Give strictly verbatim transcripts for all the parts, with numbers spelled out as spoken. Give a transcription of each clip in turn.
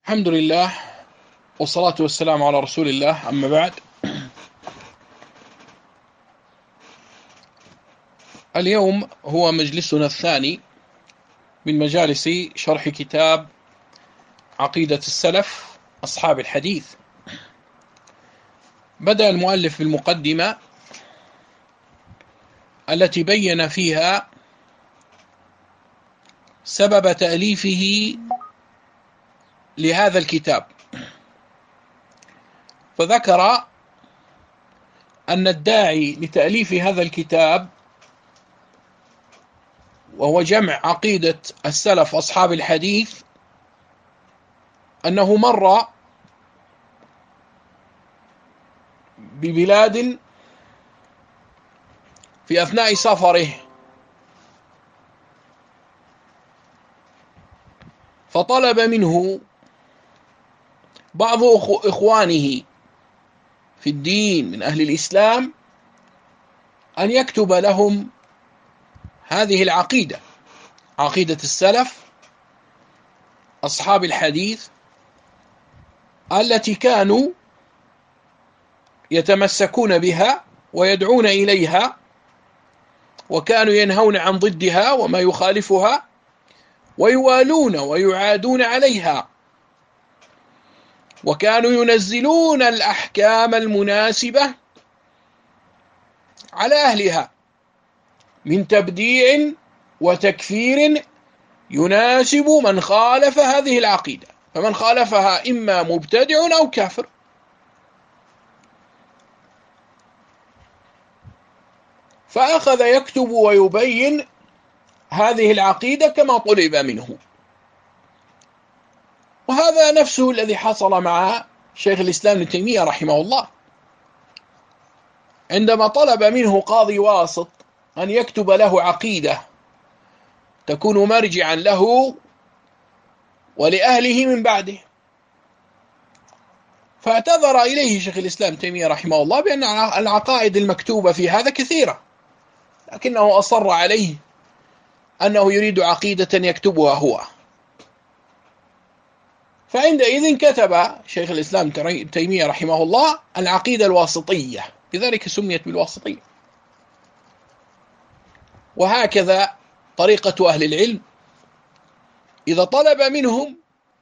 الحمد لله والصلاة والسلام على رسول الله. أما بعد، اليوم هو مجلسنا الثاني من مجالس شرح كتاب عقيدة السلف أصحاب الحديث. بدأ المؤلف بالمقدمة التي بين فيها سبب تأليفه لهذا الكتاب، فذكر أن الداعي لتأليف هذا الكتاب وهو جمع عقيدة السلف أصحاب الحديث أنه مر ببلاد في أثناء سفره، فطلب منه بعض إخوانه في الدين من أهل الإسلام أن يكتب لهم هذه العقيدة، عقيدة السلف أصحاب الحديث، التي كانوا يتمسكون بها ويدعون إليها، وكانوا ينهون عن ضدها وما يخالفها، ويوالون ويعادون عليها، وكانوا ينزلون الأحكام المناسبة على أهلها من تبديع وتكفير يناسب من خالف هذه العقيدة، فمن خالفها إما مبتدع أو كافر. فأخذ يكتب ويبين هذه العقيدة كما طلب منه، وهذا نفسه الذي حصل مع شيخ الإسلام ابن تيمية رحمه الله، عندما طلب منه قاضي واسط أن يكتب له عقيدة تكون مرجعا له ولأهله من بعده، فاعتذر إليه شيخ الإسلام ابن تيمية رحمه الله بأن العقائد المكتوبة في هذا كثيرة، لكنه أصر عليه أنه يريد عقيدة يكتبها هو. فعندئذ كتب شيخ الإسلام ابن تيمية رحمه الله العقيدة الواسطية، لذلك سميت بالواسطية. وهكذا طريقة أهل العلم، إذا طلب منهم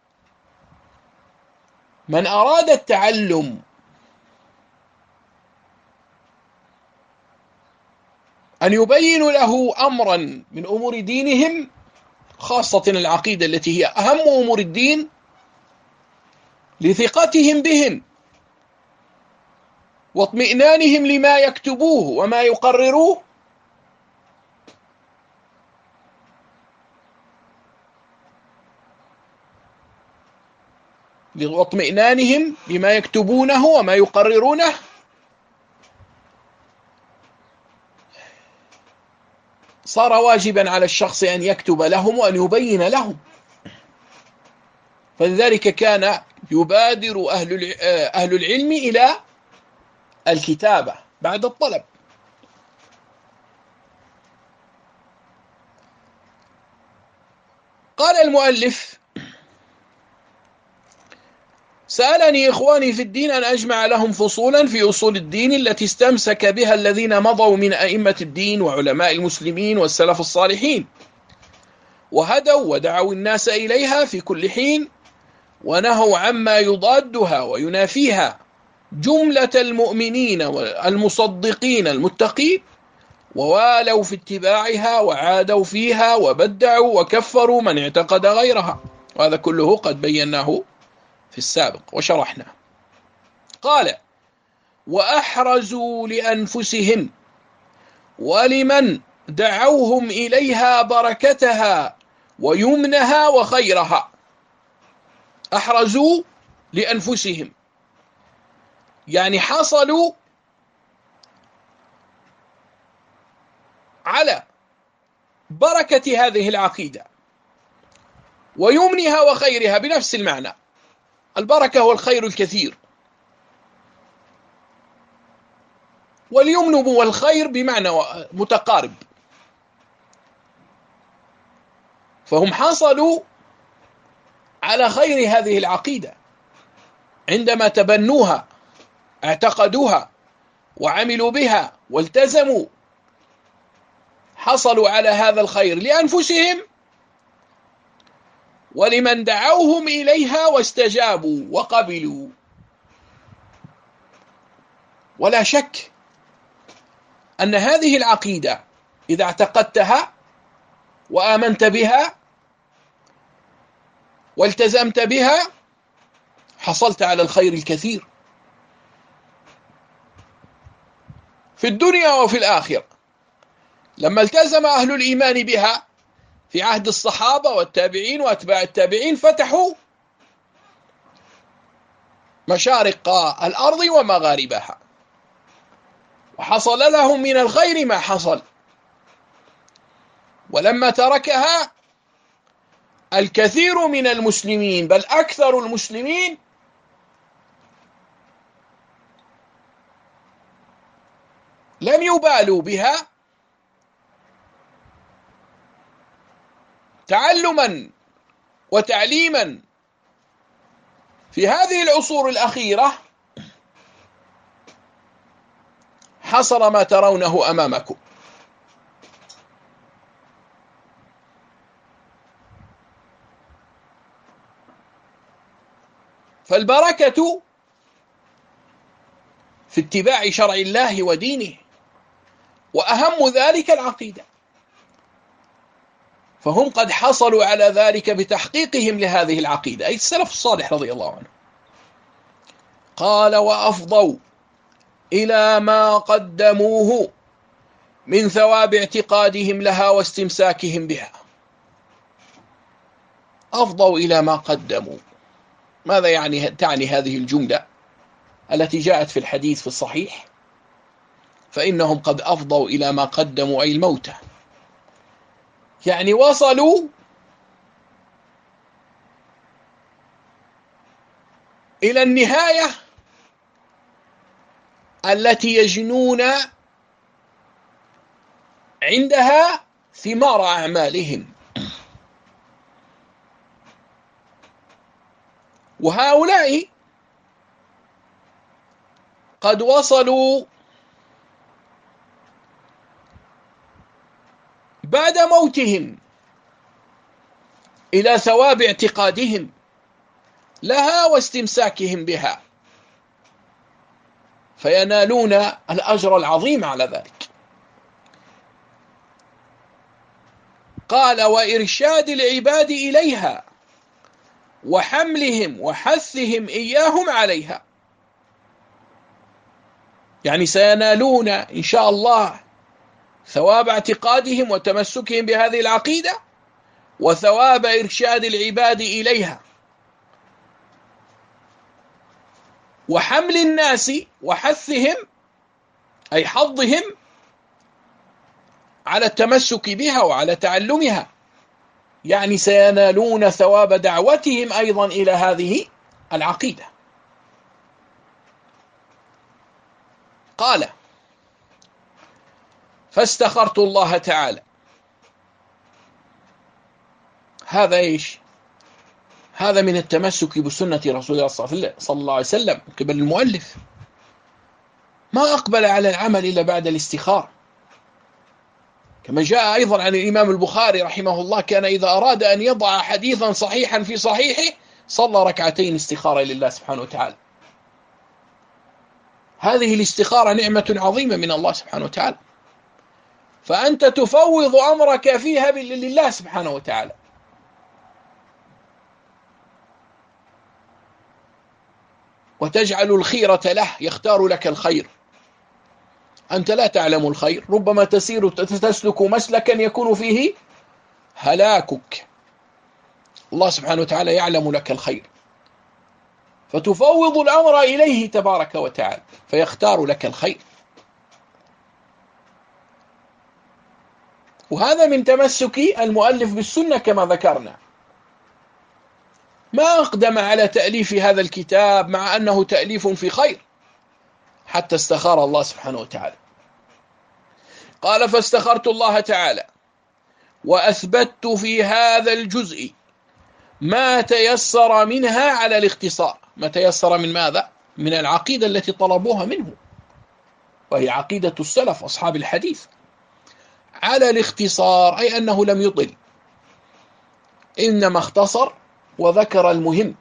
من أراد التعلم أن يبين له أمرا من أمور دينهم، خاصة العقيدة التي هي أهم أمور الدين لثقتهم بهم واطمئنانهم لما يكتبوه وما يقرروه، واطمئنانهم بما يكتبونه وما يقررونه، صار واجبا على الشخص أن يكتب لهم وأن يبين لهم. فلذلك كان يبادر أهل أهل العلم إلى الكتابة بعد الطلب. قال المؤلف: سألني إخواني في الدين أن أجمع لهم فصولا في أصول الدين التي استمسك بها الذين مضوا من أئمة الدين وعلماء المسلمين والسلف الصالحين، وهدوا ودعوا الناس إليها في كل حين، ونهوا عما يضادها وينافيها جملة المؤمنين والمصدقين المتقين، ووالوا في اتباعها وعادوا فيها وبدعوا وكفروا من اعتقد غيرها. وهذا كله قد بيناه في السابق وشرحنا. قال: وأحرزوا لأنفسهم ولمن دعوهم إليها بركتها ويمنها وخيرها. أحرزوا لأنفسهم يعني حصلوا على بركة هذه العقيدة ويمنها وخيرها بنفس المعنى. البركة هو الخير الكثير، واليمن والخير بمعنى متقارب. فهم حصلوا على خير هذه العقيدة عندما تبنوها، اعتقدوها وعملوا بها والتزموا، حصلوا على هذا الخير لأنفسهم ولمن دعوهم إليها واستجابوا وقبلوا. ولا شك أن هذه العقيدة إذا اعتقدتها وآمنت بها والتزمت بها حصلت على الخير الكثير في الدنيا وفي الآخرة. لما التزم أهل الإيمان بها في عهد الصحابة والتابعين وأتباع التابعين فتحوا مشارق الأرض ومغاربها، وحصل لهم من الخير ما حصل. ولما تركها الكثير من المسلمين بل أكثر المسلمين لم يبالوا بها تعلما وتعليما في هذه العصور الأخيرة حصل ما ترونه أمامكم. فالبركة في اتباع شرع الله ودينه، وأهم ذلك العقيدة، فهم قد حصلوا على ذلك بتحقيقهم لهذه العقيدة، أي السلف الصالح رضي الله عنه. قال: وأفضوا إلى ما قدموه من ثواب اعتقادهم لها واستمساكهم بها. أفضوا إلى ما قدموا، ماذا يعني تعني هذه الجملة التي جاءت في الحديث في الصحيح؟ فإنهم قد أفضوا إلى ما قدموا، أي الموتى، يعني وصلوا إلى النهاية التي يجنون عندها ثمار أعمالهم. وهؤلاء قد وصلوا بعد موتهم إلى ثواب اعتقادهم لها واستمساكهم بها، فينالون الأجر العظيم على ذلك. قال: وإرشاد العباد إليها وحملهم وحثهم إياهم عليها، يعني سينالون إن شاء الله ثواب اعتقادهم وتمسكهم بهذه العقيدة، وثواب إرشاد العباد إليها، وحمل الناس وحثهم، أي حظهم على التمسك بها وعلى تعلمها، يعني سينالون ثواب دعوتهم أيضا إلى هذه العقيدة. قال: فاستخرت الله تعالى. هذا إيش؟ هذا من التمسك بسنة رسول الله صلى الله عليه وسلم قبل المؤلف، ما أقبل على العمل إلا بعد الاستخارة، كما جاء أيضا عن الإمام البخاري رحمه الله: كان إذا أراد أن يضع حديثا صحيحا في صحيحه صلى ركعتين استخارة لله سبحانه وتعالى. هذه الاستخارة نعمة عظيمة من الله سبحانه وتعالى، فأنت تفوض أمرك فيها لله سبحانه وتعالى، وتجعل الخيرة له، يختار لك الخير. أنت لا تعلم الخير، ربما تسير تسلك مسلكا يكون فيه هلاكك، الله سبحانه وتعالى يعلم لك الخير، فتفوض الأمر إليه تبارك وتعالى فيختار لك الخير. وهذا من تمسك المؤلف بالسنة كما ذكرنا. ما أقدم على تأليف هذا الكتاب مع أنه تأليف في خير حتى استخار الله سبحانه وتعالى. قال: فاستخرت الله تعالى وأثبت في هذا الجزء ما تيسر منها على الاختصار. ما تيسر من ماذا؟ من العقيدة التي طلبوها منه، وهي عقيدة السلف أصحاب الحديث، على الاختصار، أي أنه لم يطل، إنما اختصر وذكر المهم.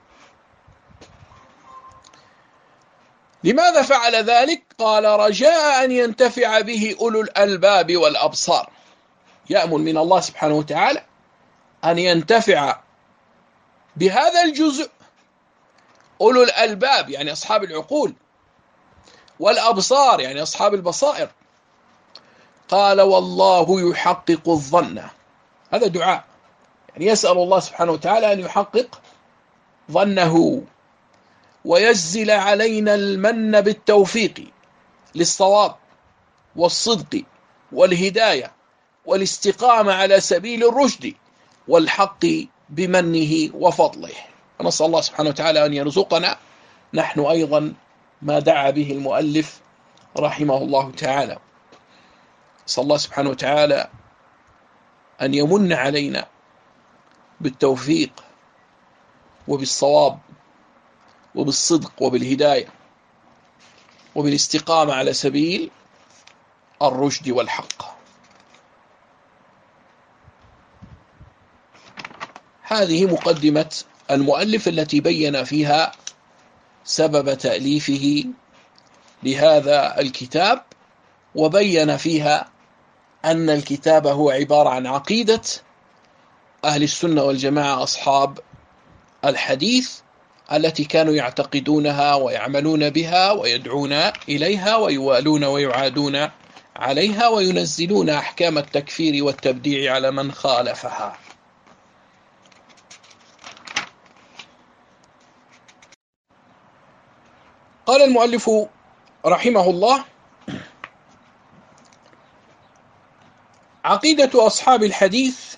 لماذا فعل ذلك؟ قال: رجاء أن ينتفع به أولو الألباب والأبصار. يأمل من الله سبحانه وتعالى أن ينتفع بهذا الجزء أولو الألباب، يعني أصحاب العقول، والأبصار يعني أصحاب البصائر. قال: والله يحقق الظن. هذا دعاء، يعني يسأل الله سبحانه وتعالى أن يحقق ظنه، ويجزل علينا المن بالتوفيق للصواب والصدق والهداية والاستقامة على سبيل الرشد والحق بمنه وفضله. ونسأل الله سبحانه وتعالى أن يرزقنا نحن أيضا ما دعا به المؤلف رحمه الله تعالى. نسأل الله سبحانه وتعالى أن يمن علينا بالتوفيق وبالصواب وبالصدق وبالهداية وبالاستقامة على سبيل الرشد والحق. هذه مقدمة المؤلف التي بين فيها سبب تأليفه لهذا الكتاب، وبين فيها أن الكتاب هو عبارة عن عقيدة أهل السنة والجماعة أصحاب الحديث، التي كانوا يعتقدونها ويعملون بها ويدعون إليها ويوالون ويعادون عليها وينزلون أحكام التكفير والتبديع على من خالفها. قال المؤلف رحمه الله: عقيدة أصحاب الحديث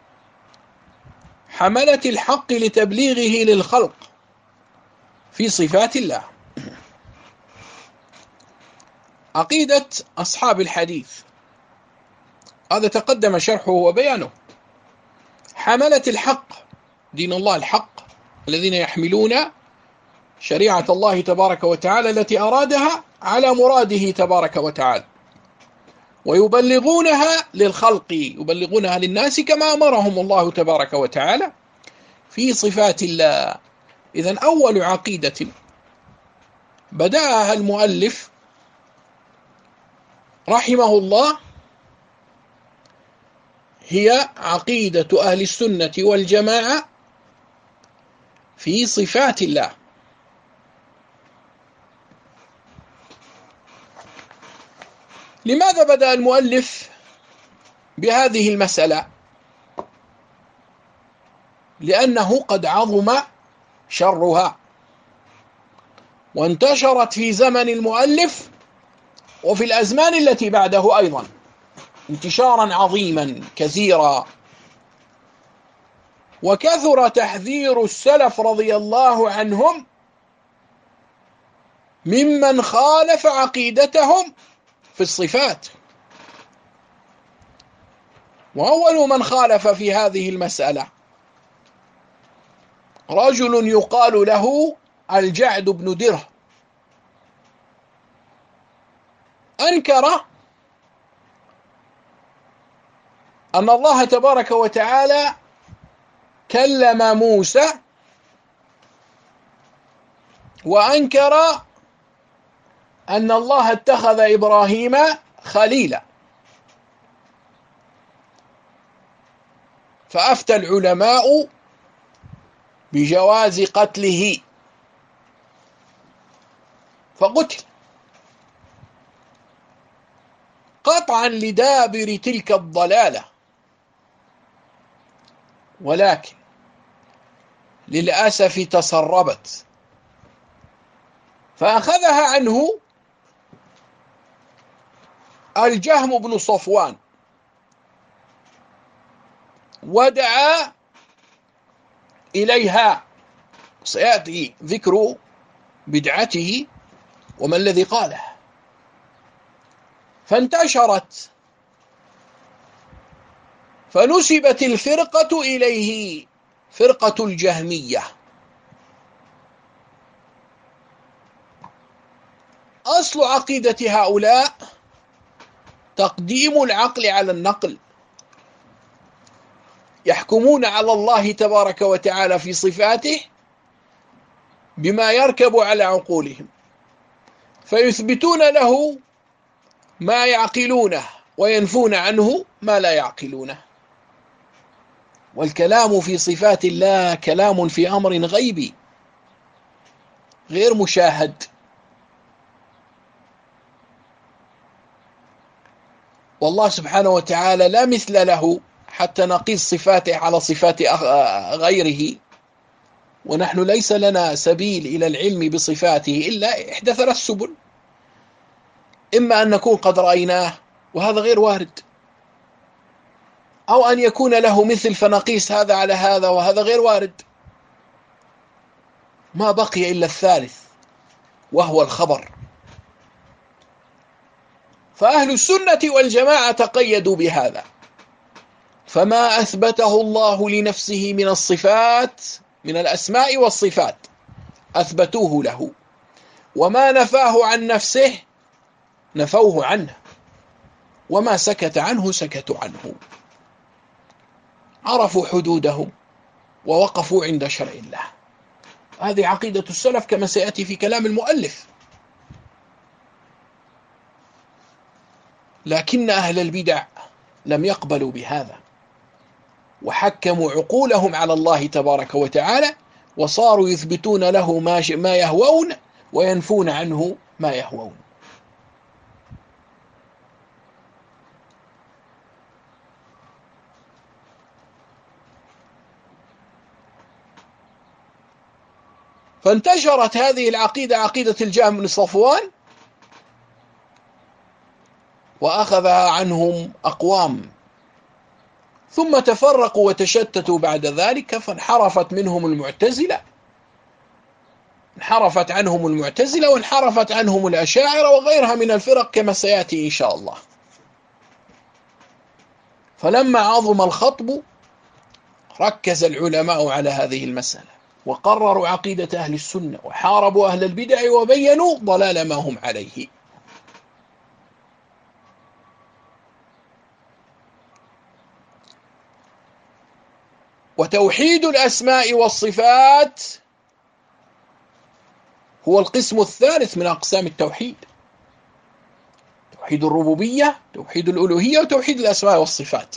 حملة الحق لتبليغه للخلق في صفات الله. عقيدة أصحاب الحديث هذا تقدم شرحه وبيانه. حملة الحق، دين الله الحق، الذين يحملون شريعة الله تبارك وتعالى التي أرادها على مراده تبارك وتعالى، ويبلغونها للخلق، يبلغونها للناس كما أمرهم الله تبارك وتعالى في صفات الله. إذن أول عقيدة بدأها المؤلف رحمه الله هي عقيدة أهل السنة والجماعة في صفات الله. لماذا بدأ المؤلف بهذه المسألة؟ لأنه قد عظم شرها وانتشرت في زمن المؤلف وفي الأزمان التي بعده أيضا انتشارا عظيما كثيرا، وكثر تحذير السلف رضي الله عنهم ممن خالف عقيدتهم في الصفات. وأول من خالف في هذه المسألة رجل يقال له الجعد بن دره، أنكر أن الله تبارك وتعالى كلم موسى، وأنكر أن الله اتخذ إبراهيم خليلا. فأفتى العلماء بجواز قتله فقتل قطعا لدابر تلك الضلالة. ولكن للأسف تسربت، فأخذها عنه الجهم بن صفوان، ودعا إليها. سيأتي ذكر بدعته وما الذي قاله. فانتشرت، فنسبت الفرقة إليه، فرقة الجهمية. أصل عقيدة هؤلاء تقديم العقل على النقل، يحكمون على الله تبارك وتعالى في صفاته بما يركب على عقولهم، فيثبتون له ما يعقلونه وينفون عنه ما لا يعقلونه. والكلام في صفات الله كلام في أمر غيبي غير مشاهد، والله سبحانه وتعالى لا مثل له حتى نقيس صفاته على صفات غيره، ونحن ليس لنا سبيل إلى العلم بصفاته إلا إحدى ثلاث سبل: إما أن نكون قد رأيناه وهذا غير وارد، أو أن يكون له مثل فنقيس هذا على هذا وهذا غير وارد. ما بقي إلا الثالث وهو الخبر. فأهل السنة والجماعة تقيدوا بهذا، فما أثبته الله لنفسه من الصفات من الأسماء والصفات أثبتوه له، وما نفاه عن نفسه نفوه عنه، وما سكت عنه سكتوا عنه. عرفوا حدودهم ووقفوا عند شرع الله. هذه عقيدة السلف كما سيأتي في كلام المؤلف. لكن أهل البدع لم يقبلوا بهذا، وحكموا عقولهم على الله تبارك وتعالى، وصاروا يثبتون له ما يهوون وينفون عنه ما يهوون. فانتشرت هذه العقيدة، عقيدة الجهم بن صفوان، وأخذها عنهم أقوام، ثم تفرقوا وتشتتوا بعد ذلك، فانحرفت منهم المعتزلة، انحرفت عنهم المعتزلة وانحرفت عنهم الأشاعرة وغيرها من الفرق كما سيأتي إن شاء الله. فلما عظم الخطب ركز العلماء على هذه المسألة، وقرروا عقيدة أهل السنة، وحاربوا أهل البدع وبينوا ضلال ما هم عليه. وتوحيد الأسماء والصفات هو القسم الثالث من أقسام التوحيد: توحيد الربوبية، توحيد الألوهية، وتوحيد الأسماء والصفات.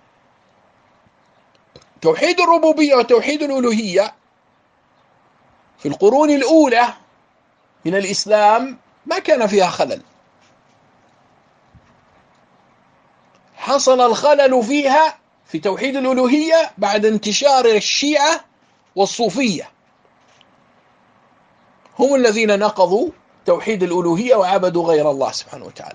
توحيد الربوبية وتوحيد الألوهية في القرون الأولى من الإسلام ما كان فيها خلل، حصل الخلل فيها في توحيد الألوهية بعد انتشار الشيعة والصوفية، هم الذين نقضوا توحيد الألوهية وعبدوا غير الله سبحانه وتعالى.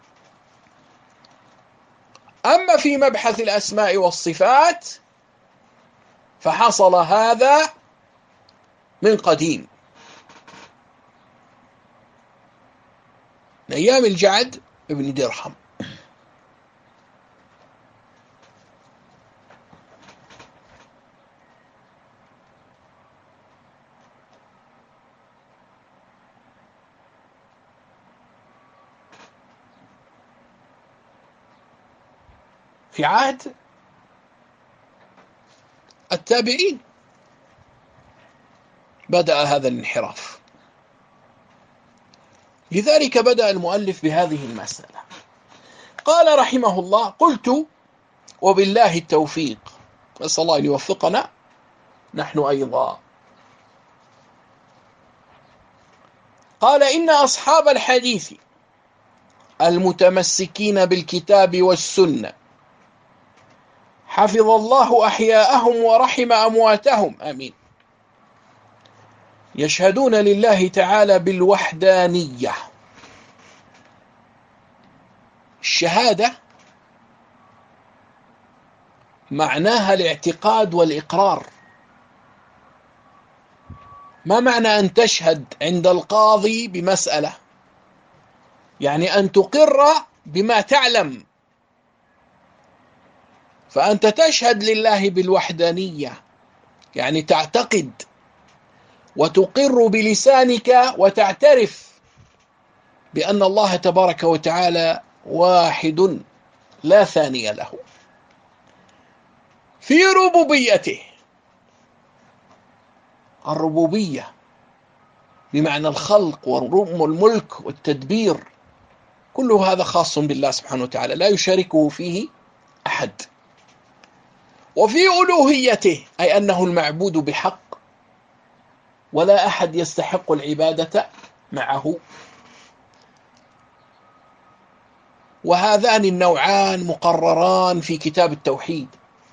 أما في مبحث الأسماء والصفات فحصل هذا من قديم، من أيام الجعد ابن درهم. في عهد التابعين بدأ هذا الانحراف. لذلك بدأ المؤلف بهذه المسألة. قال رحمه الله: قلت وبالله التوفيق، نسأل الله أن يوفقنا نحن أيضا. قال: إن أصحاب الحديث المتمسكين بالكتاب والسنة حفظ الله أحياءهم ورحم أمواتهم، آمين، يشهدون لله تعالى بالوحدانية. الشهادة معناها الاعتقاد والإقرار. ما معنى أن تشهد عند القاضي بمسألة؟ يعني أن تقر بما تعلم، فأنت تشهد لله بالوحدانية، يعني تعتقد وتقر بلسانك وتعترف بأن الله تبارك وتعالى واحد لا ثاني له في ربوبيته. الربوبية بمعنى الخلق والملك والتدبير، كل هذا خاص بالله سبحانه وتعالى لا يشاركه فيه أحد. وفي ألوهيته أي أنه المعبود بحق ولا أحد يستحق العبادة معه. وهذان النوعان مقرران في كتاب التوحيد،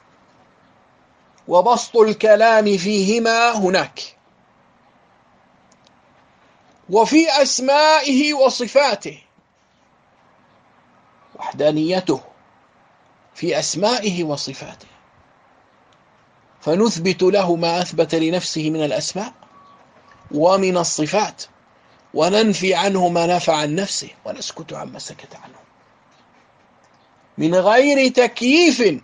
وبسط الكلام فيهما هناك. وفي أسمائه وصفاته، وحدانيته في أسمائه وصفاته، فنثبت له ما أثبت لنفسه من الأسماء ومن الصفات، وننفي عنه ما نفى عن نفسه، ونسكت عما سكت عنه، من غير تكييف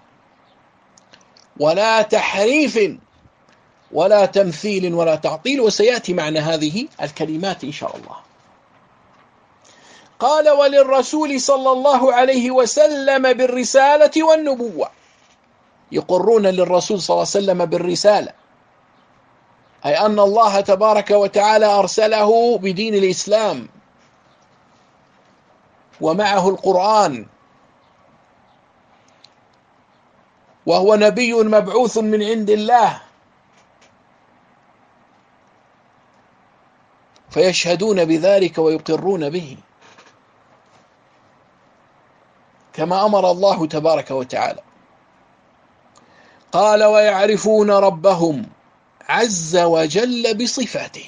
ولا تحريف ولا تمثيل ولا تعطيل. وسيأتي معنى هذه الكلمات إن شاء الله. قال: وللرسول صلى الله عليه وسلم بالرسالة والنبوة. يقرون للرسول صلى الله عليه وسلم بالرسالة، أي أن الله تبارك وتعالى أرسله بدين الإسلام ومعه القرآن، وهو نبي مبعوث من عند الله، فيشهدون بذلك ويقرون به كما أمر الله تبارك وتعالى. قال: ويعرفون ربهم عز وجل بصفاته.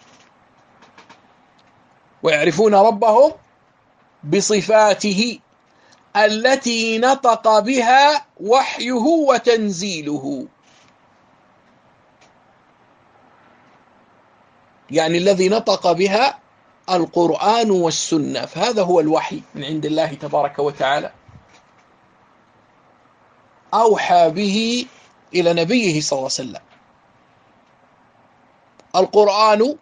ويعرفون ربهم بصفاته التي نطق بها وحيه وتنزيله، يعني الذي نطق بها القرآن والسنة، فهذا هو الوحي من عند الله تبارك وتعالى، أوحى به إلى نبيه صلى الله عليه وسلم. القرآن: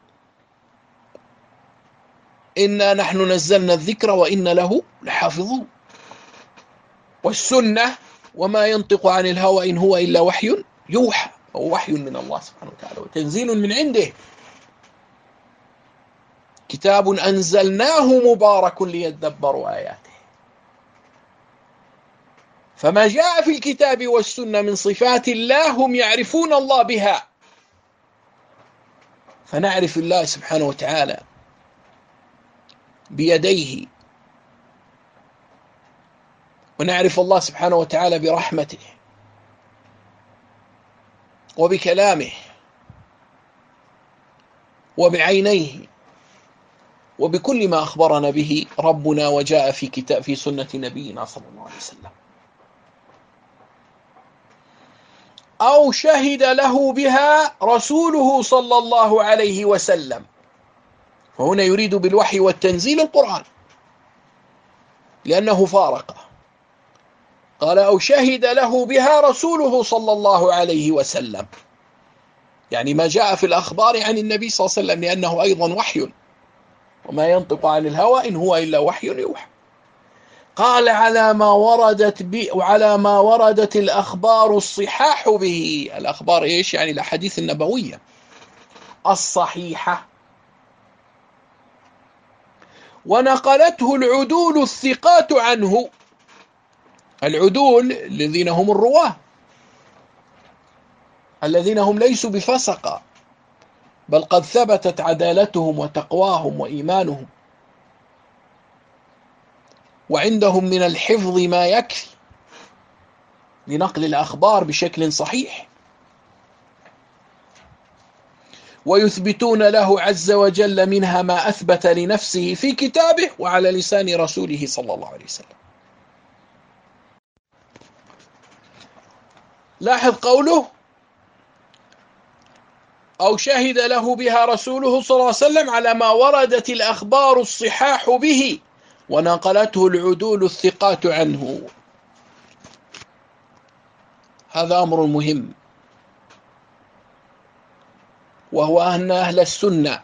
إنا نحن نزلنا الذكر وإن له لحافظون. والسنة: وما ينطق عن الهوى إن هو إلا وحي يوحى، أو وحي من الله سبحانه وتعالى وتنزيل من عنده، كتاب أنزلناه مبارك ليدبروا آياته. فما جاء في الكتاب والسنة من صفات الله هم يعرفون الله بها، فنعرف الله سبحانه وتعالى بيديه، ونعرف الله سبحانه وتعالى برحمته وبكلامه وبعينيه وبكل ما أخبرنا به ربنا وجاء في كتاب في سنة نبينا صلى الله عليه وسلم، أو شهد له بها رسوله صلى الله عليه وسلم. فهنا يريد بالوحي والتنزيل القرآن لأنه فارقه. قال: أو شهد له بها رسوله صلى الله عليه وسلم، يعني ما جاء في الأخبار عن النبي صلى الله عليه وسلم، لأنه أيضا وحي، وما ينطق عن الهوى إن هو إلا وحي يوحى. قال: على ما وردت به وعلى ما وردت الأخبار الصحاح به. الأخبار إيش؟ يعني الأحاديث النبوية الصحيحة، ونقلته العدول الثقات عنه. العدول الذين هم الرواة، الذين هم ليسوا بفسقة، بل قد ثبتت عدالتهم وتقواهم وإيمانهم، وعندهم من الحفظ ما يكفي لنقل الأخبار بشكل صحيح، ويثبتون له عز وجل منها ما أثبت لنفسه في كتابه وعلى لسان رسوله صلى الله عليه وسلم. لاحظ قوله: أو شهد له بها رسوله صلى الله عليه وسلم على ما وردت الأخبار الصحاح به ونقلته العدول الثقات عنه. هذا أمر مهم، وهو أن أهل السنة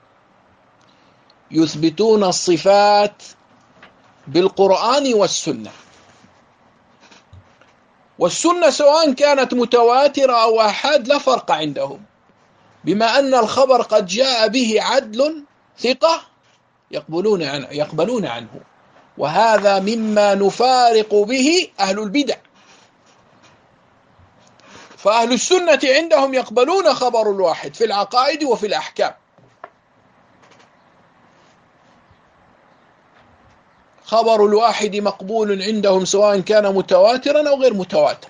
يثبتون الصفات بالقرآن والسنة، والسنة سواء كانت متواترة أو آحاد لا فرق عندهم، بما أن الخبر قد جاء به عدل ثقة يقبلون عنه, يقبلون عنه وهذا مما نفارق به أهل البدع. فأهل السنة عندهم يقبلون خبر الواحد في العقائد وفي الأحكام، خبر الواحد مقبول عندهم سواء كان متواترا أو غير متواتر.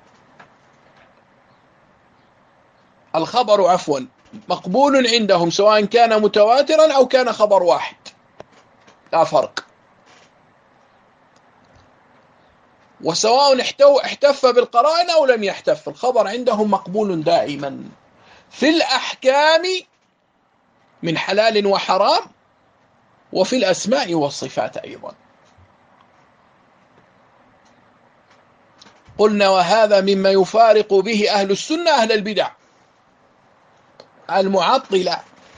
الخبر عفوا مقبول عندهم سواء كان متواترا أو كان خبر واحد، لا فرق. وسواء احتف بالقرائن أو لم يحتف، الخبر عندهم مقبول دائما في الأحكام من حلال وحرام، وفي الأسماء والصفات أيضا. قلنا وهذا مما يفارق به أهل السنة أهل البدع. المعطلة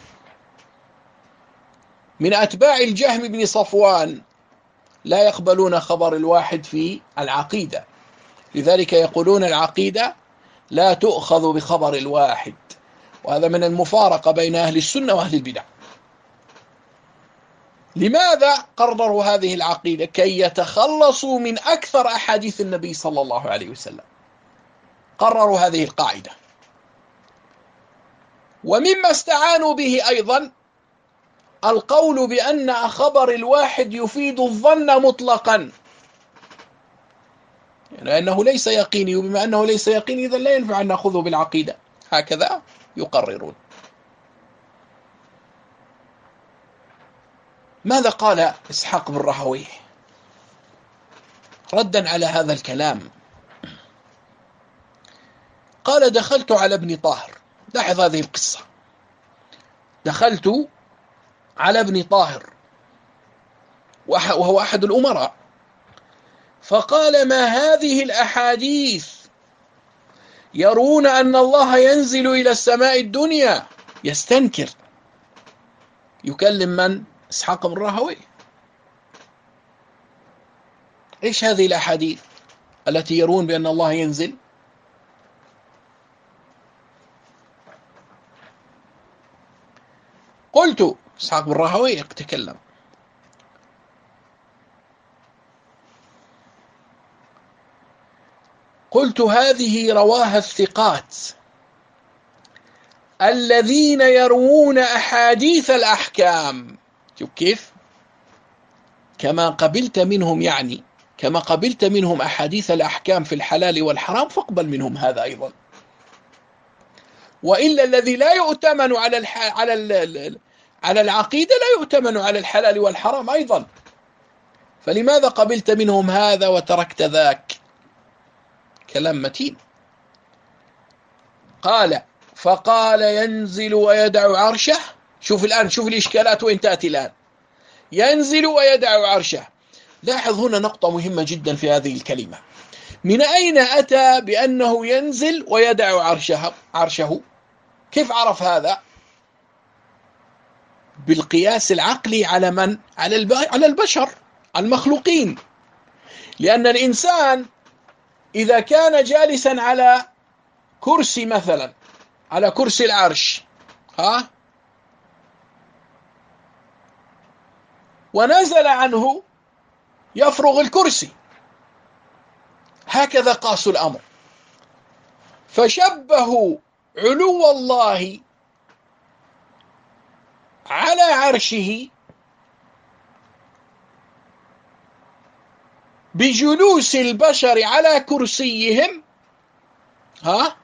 من أتباع الجهم بن صفوان لا يقبلون خبر الواحد في العقيدة، لذلك يقولون العقيدة لا تؤخذ بخبر الواحد، وهذا من المفارقة بين أهل السنة وأهل البدع. لماذا قرروا هذه العقيدة؟ كي يتخلصوا من أكثر أحاديث النبي صلى الله عليه وسلم، قرروا هذه القاعدة. ومما استعانوا به أيضا القول بأن خبر الواحد يفيد الظن مطلقا، يعني أنه ليس يقيني، وبما أنه ليس يقيني إذن لا ينفع أن نأخذه بالعقيدة، هكذا يقررون. ماذا قال إسحاق بن راهويه ردا على هذا الكلام؟ قال: دخلت على ابن طاهر، لاحظ هذه القصة، دخلت على ابن طاهر وهو أحد الأمراء، فقال: ما هذه الأحاديث يرون أن الله ينزل إلى السماء الدنيا؟ يستنكر، يكلم من؟ إسحاق بن راهويه. إيش هذه الأحاديث التي يرون بأن الله ينزل؟ قلت، إسحاق بن راهويه يتكلم، قلت: هذه رواها الثقات الذين يروون أحاديث الأحكام. شوف كيف؟ كما قبلت منهم، يعني كما قبلت منهم أحاديث الأحكام في الحلال والحرام فاقبل منهم هذا أيضا، وإلا الذي لا يؤتمن على الح... على ال... على العقيدة لا يؤتمن على الحلال والحرام أيضا، فلماذا قبلت منهم هذا وتركت ذاك؟ كلام متين. قال: فقال: ينزل ويدع عرشه. شوف الآن، شوف الإشكالات وين تأتي الآن. ينزل ويدع عرشه. لاحظ هنا نقطة مهمة جدا في هذه الكلمة. من أين أتى بأنه ينزل ويدع عرشه؟ عرشه كيف عرف هذا؟ بالقياس العقلي على من؟ على البشر المخلوقين. لأن الإنسان إذا كان جالسا على كرسي مثلا، على كرسي العرش، ها، ونزل عنه يفرغ الكرسي، هكذا قاسوا الأمر، فشبهوا علو الله على عرشه بجلوس البشر على كرسيهم، ها،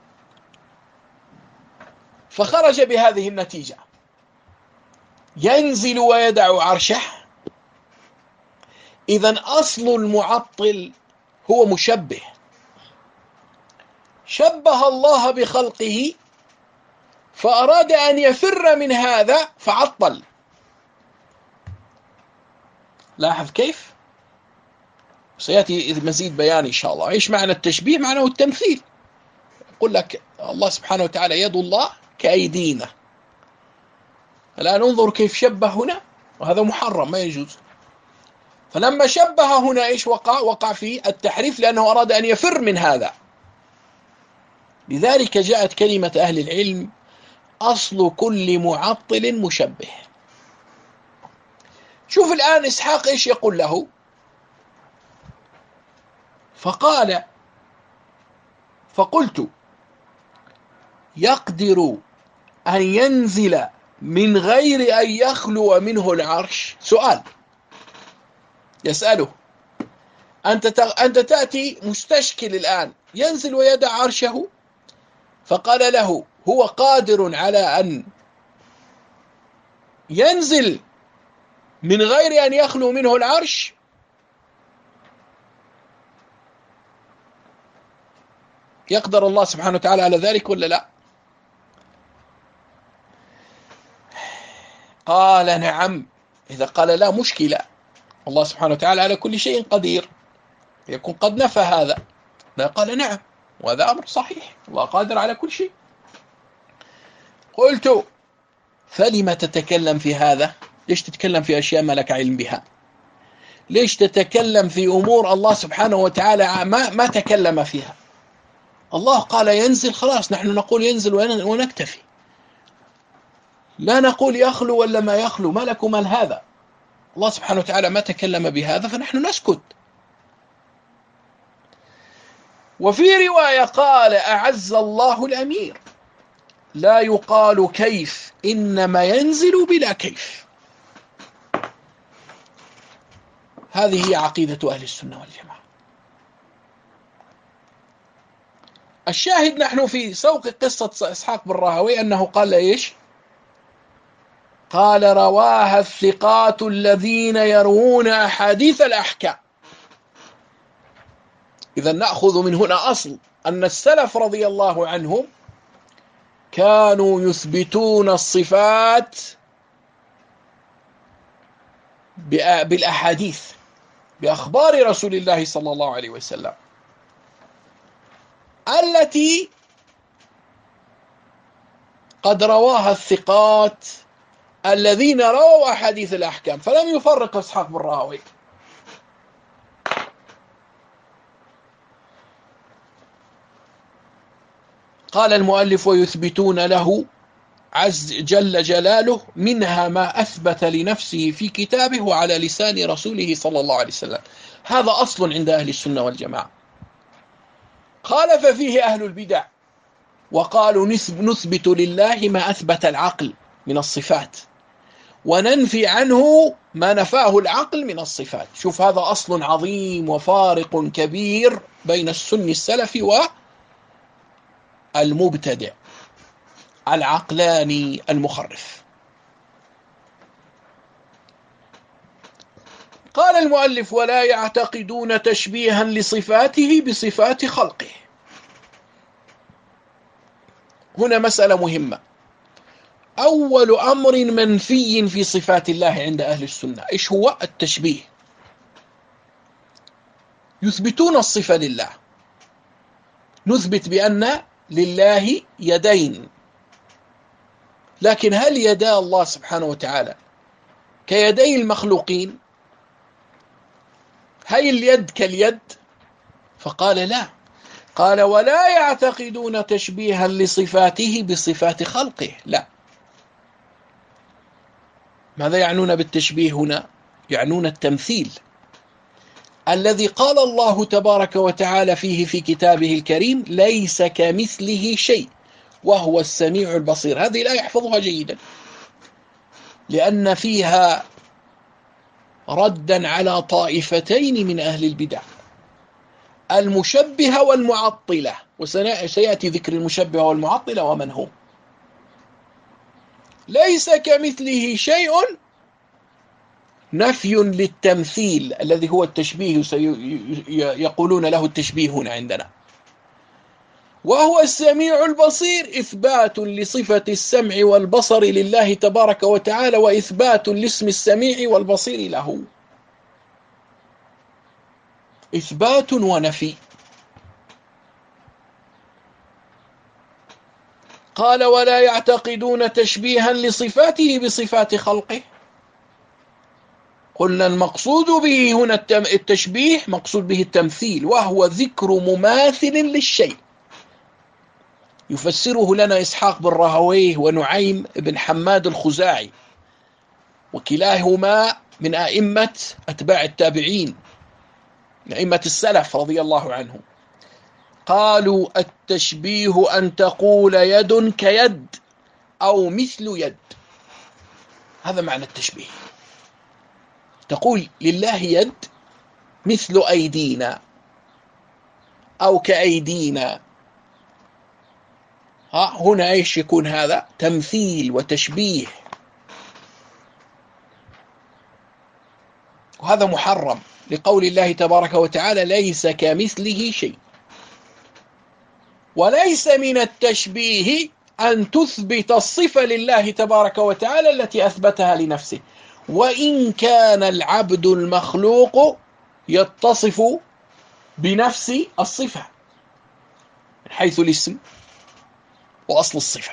فخرج بهذه النتيجة: ينزل ويدع عرشه. إذن أصل المعطل هو مشبه، شبه الله بخلقه فأراد أن يفر من هذا فعطل. لاحظ كيف؟ سيأتي مزيد بيان إن شاء الله. إيش معنى التشبيه؟ معناه التمثيل. يقول لك الله سبحانه وتعالى يد الله، كأيدينا. الآن انظر كيف شبه هنا، وهذا محرم ما يجوز. فلما شبه هنا إيش وقع؟ وقع في التحريف، لأنه أراد أن يفر من هذا. لذلك جاءت كلمة أهل العلم: أصل كل معطل مشبه. شوف الآن إسحاق إيش يقول له؟ فقال: فقلت يقدر أن ينزل من غير أن يخلو منه العرش؟ سؤال يسأله. أنت أنت تأتي مستشكل الآن، ينزل ويدع عرشه؟ فقال له: هو قادر على أن ينزل من غير أن يخلو منه العرش. يقدر الله سبحانه وتعالى على ذلك ولا لا؟ قال: نعم. إذا قال لا مشكلة، الله سبحانه وتعالى على كل شيء قدير، يكون قد نفى هذا. لا، قال نعم، وهذا أمر صحيح، الله قادر على كل شيء. قلت: فلم تتكلم في هذا؟ ليش تتكلم في أشياء ما لك علم بها؟ ليش تتكلم في أمور الله سبحانه وتعالى ما, ما تكلم فيها؟ الله قال ينزل، خلاص نحن نقول ينزل ونكتفي، لا نقول يخلو ولا ما يخلو، ما لكم من هذا؟ الله سبحانه وتعالى ما تكلم بهذا فنحن نسكت. وفي رواية قال: أعز الله الأمير، لا يقال كيف، إنما ينزل بلا كيف. هذه هي عقيدة أهل السنة والجماعة. الشاهد نحن في سوق قصة إسحاق بن راهويه أنه قال إيش؟ قال: رواها الثقات الذين يروون أحاديث الأحكام. إذا نأخذ من هنا أصل أن السلف رضي الله عنهم كانوا يثبتون الصفات بالأحاديث، بأخبار رسول الله صلى الله عليه وسلم التي قد رواها الثقات الذين رووا أحاديث الأحكام. فلم يفرق إسحاق بن راهويه. قال المؤلف: ويثبتون له عز جل جلاله منها ما أثبت لنفسه في كتابه وعلى لسان رسوله صلى الله عليه وسلم. هذا أصل عند أهل السنة والجماعة. خالف فيه أهل البدع وقالوا نثبت لله ما أثبت العقل من الصفات، وننفي عنه ما نفاه العقل من الصفات. شوف، هذا أصل عظيم وفارق كبير بين السني السلفي والمبتدع العقلاني المخرف. قال المؤلف: ولا يعتقدون تشبيها لصفاته بصفات خلقه. هنا مسألة مهمة. أول أمر منفي في صفات الله عند أهل السنة إيش هو؟ التشبيه. يثبتون الصفة لله، نثبت بأن لله يدين، لكن هل يدا الله سبحانه وتعالى كيدي المخلوقين؟ هل اليد كاليد؟ فقال لا. قال: ولا يعتقدون تشبيها لصفاته بصفات خلقه. لا. ماذا يعنون بالتشبيه هنا؟ يعنون التمثيل الذي قال الله تبارك وتعالى فيه في كتابه الكريم: ليس كمثله شيء وهو السميع البصير. هذه الآية احفظها جيدا، لأن فيها ردا على طائفتين من أهل البدع، المشبهة والمعطلة، وسيأتي ذكر المشبهة والمعطلة ومن هم. ليس كمثله شيء نفي للتمثيل الذي هو التشبيه، يقولون له التشبيه هنا عندنا. وهو السميع البصير إثبات لصفة السمع والبصر لله تبارك وتعالى، وإثبات لاسم السميع والبصير له. إثبات ونفي. قال ولا يعتقدون تشبيها لصفاته بصفات خلقه. قلنا المقصود به هنا التشبيه، مقصود به التمثيل، وهو ذكر مماثل للشيء. يفسره لنا إسحاق بن راهويه ونعيم بن حماد الخزاعي، وكلاهما من أئمة أتباع التابعين، من أئمة السلف رضي الله عنهم. قالوا التشبيه أن تقول يد كيد أو مثل يد، هذا معنى التشبيه. تقول لله يد مثل أيدينا أو كأيدينا. ها هنا ايش يكون؟ هذا تمثيل وتشبيه، وهذا محرم لقول الله تبارك وتعالى ليس كمثله شيء. وليس من التشبيه أن تثبت الصفة لله تبارك وتعالى التي أثبتها لنفسه، وإن كان العبد المخلوق يتصف بنفس الصفة من حيث الاسم وأصل الصفة.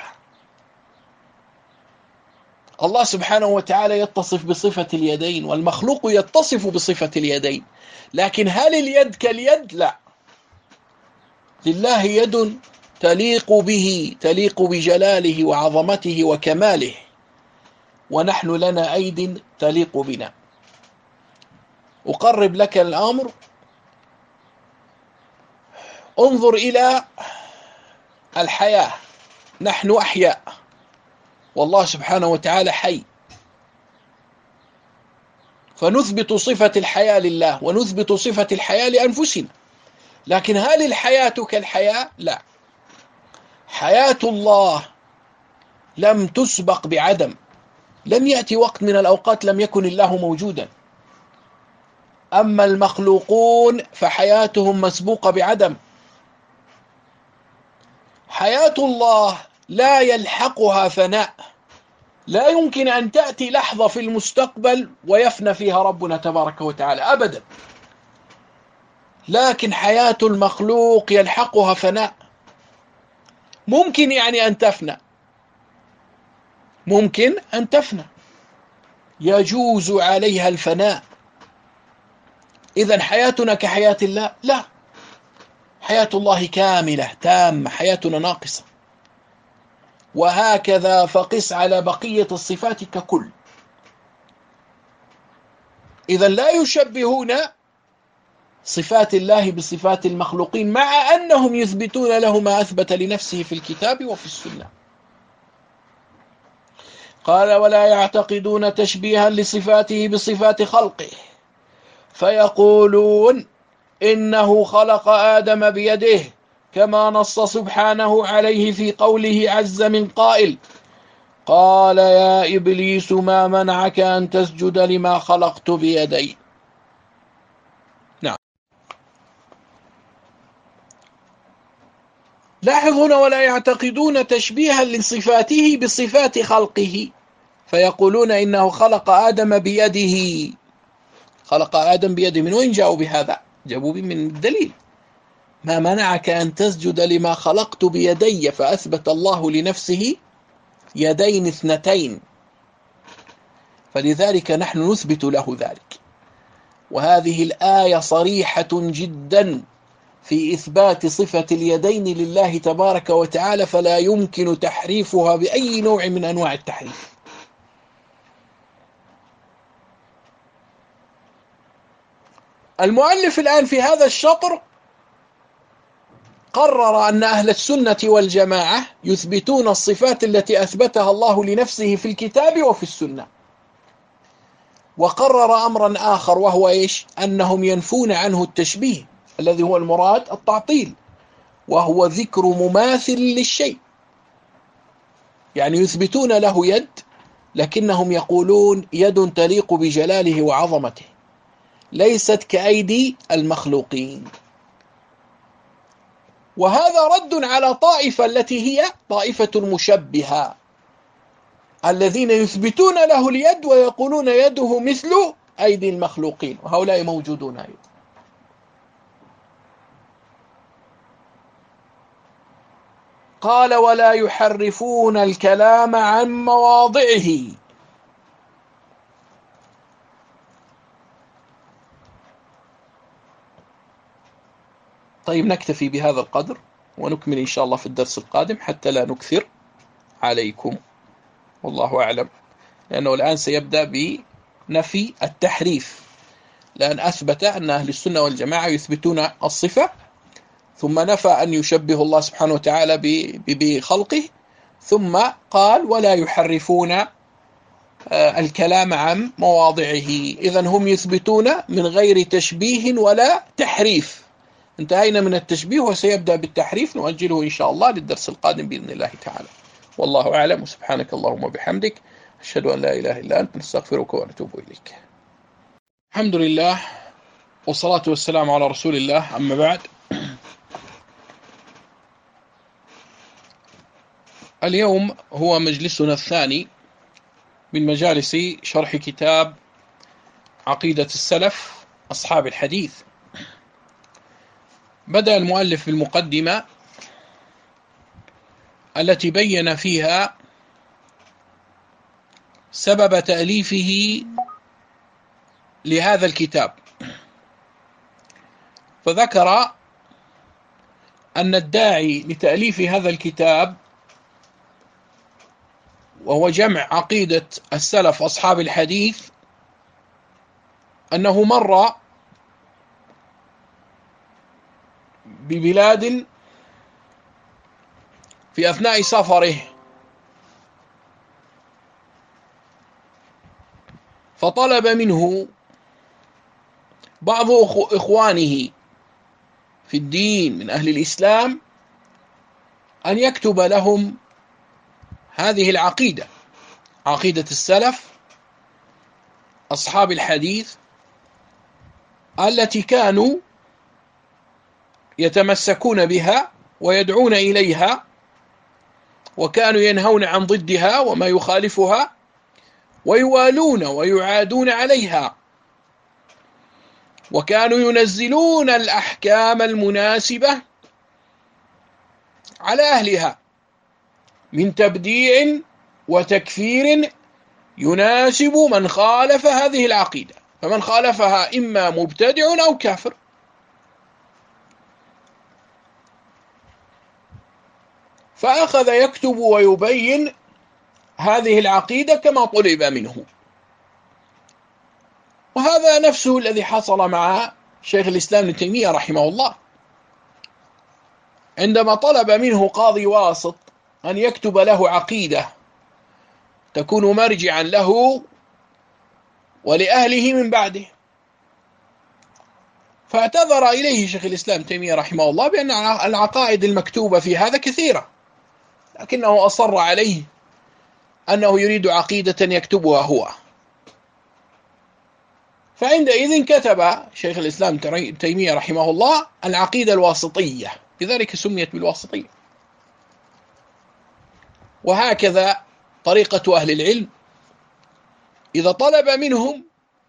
الله سبحانه وتعالى يتصف بصفة اليدين، والمخلوق يتصف بصفة اليدين، لكن هل اليد كاليد؟ لا، لله يد تليق به، تليق بجلاله وعظمته وكماله، ونحن لنا أيد تليق بنا. أقرب لك الأمر، انظر إلى الحياة، نحن أحياء والله سبحانه وتعالى حي، فنثبت صفة الحياة لله ونثبت صفة الحياة لأنفسنا، لكن هل الحياة كالحياة؟ لا، حياة الله لم تسبق بعدم، لم يأتي وقت من الأوقات لم يكن الله موجودا. أما المخلوقون فحياتهم مسبوقة بعدم. حياة الله لا يلحقها فناء، لا يمكن أن تأتي لحظة في المستقبل ويفنى فيها ربنا تبارك وتعالى أبدا، لكن حياة المخلوق يلحقها فناء. ممكن يعني أن تفنى، ممكن أن تفنى، يجوز عليها الفناء. إذن حياتنا كحياة الله؟ لا، حياة الله كاملة تامة، حياتنا ناقصة. وهكذا فقس على بقية الصفات ككل. إذن لا يشبهون صفات الله بصفات المخلوقين، مع أنهم يثبتون له ما أثبت لنفسه في الكتاب وفي السنة. قال ولا يعتقدون تشبيها لصفاته بصفات خلقه، فيقولون إنه خلق آدم بيده، كما نص سبحانه عليه في قوله عز من قائل قال يا إبليس ما منعك أن تسجد لما خلقت بيدي. نعم، لاحظون ولا يعتقدون تشبيها لصفاته بصفات خلقه، فيقولون إنه خلق آدم بيده. خلق آدم بيده، من وين جاءوا بهذا؟ جابوا به من الدليل، ما منعك أن تسجد لما خلقت بيدي، فأثبت الله لنفسه يدين اثنتين، فلذلك نحن نثبت له ذلك. وهذه الآية صريحة جدا في إثبات صفة اليدين لله تبارك وتعالى، فلا يمكن تحريفها بأي نوع من أنواع التحريف. المؤلف الآن في هذا الشطر قرر أن أهل السنة والجماعة يثبتون الصفات التي أثبتها الله لنفسه في الكتاب وفي السنة، وقرر أمرا آخر، وهو إيش؟ أنهم ينفون عنه التشبيه الذي هو المراد التعطيل، وهو ذكر مماثل للشيء. يعني يثبتون له يد، لكنهم يقولون يد تليق بجلاله وعظمته، ليست كأيدي المخلوقين. وهذا رد على طائفة التي هي طائفة المشبهة، الذين يثبتون له اليد ويقولون يده مثل أيدي المخلوقين، وهؤلاء موجودون أيضا. قال ولا يحرفون الكلام عن مواضعه. طيب نكتفي بهذا القدر ونكمل إن شاء الله في الدرس القادم حتى لا نكثر عليكم، والله أعلم. لأنه الآن سيبدأ بنفي التحريف، لأن أثبت أن أهل السنة والجماعة يثبتون الصفة، ثم نفى أن يشبه الله سبحانه وتعالى بخلقه، ثم قال ولا يحرفون الكلام عن مواضعه. إذن هم يثبتون من غير تشبيه ولا تحريف. انتهينا من التشبيه وسيبدأ بالتحريف، نؤجله إن شاء الله للدرس القادم بإذن الله تعالى. والله أعلم، وسبحانك اللهم وبحمدك، أشهد أن لا إله إلا أنت، نستغفرك ونتوب إليك. الحمد لله والصلاة والسلام على رسول الله، أما بعد. اليوم هو مجلسنا الثاني من مجالس شرح كتاب عقيدة السلف أصحاب الحديث. بدأ المؤلف بالمقدمة التي بين فيها سبب تأليفه لهذا الكتاب، فذكر أن الداعي لتأليف هذا الكتاب وهو جمع عقيدة السلف أصحاب الحديث أنه مر ببلاد في أثناء سفره، فطلب منه بعض إخوانه في الدين من أهل الإسلام أن يكتب لهم هذه العقيدة، عقيدة السلف أصحاب الحديث، التي كانوا يتمسكون بها ويدعون إليها، وكانوا ينهون عن ضدها وما يخالفها، ويوالون ويعادون عليها، وكانوا ينزلون الأحكام المناسبة على أهلها من تبديع وتكفير يناسب من خالف هذه العقيدة، فمن خالفها إما مبتدع أو كافر. فأخذ يكتب ويبين هذه العقيدة كما طلب منه، وهذا نفسه الذي حصل مع شيخ الإسلام ابن تيمية رحمه الله، عندما طلب منه قاضي واسط أن يكتب له عقيدة تكون مرجعا له ولأهله من بعده، فاعتذر إليه شيخ الإسلام ابن تيمية رحمه الله بأن العقائد المكتوبة في هذا كثيرة، لكنه أصر عليه أنه يريد عقيدة يكتبها هو. فعندئذ كتب شيخ الإسلام ابن تيمية رحمه الله العقيدة الواسطية، لذلك سميت بالواسطية. وهكذا طريقة أهل العلم، إذا طلب منهم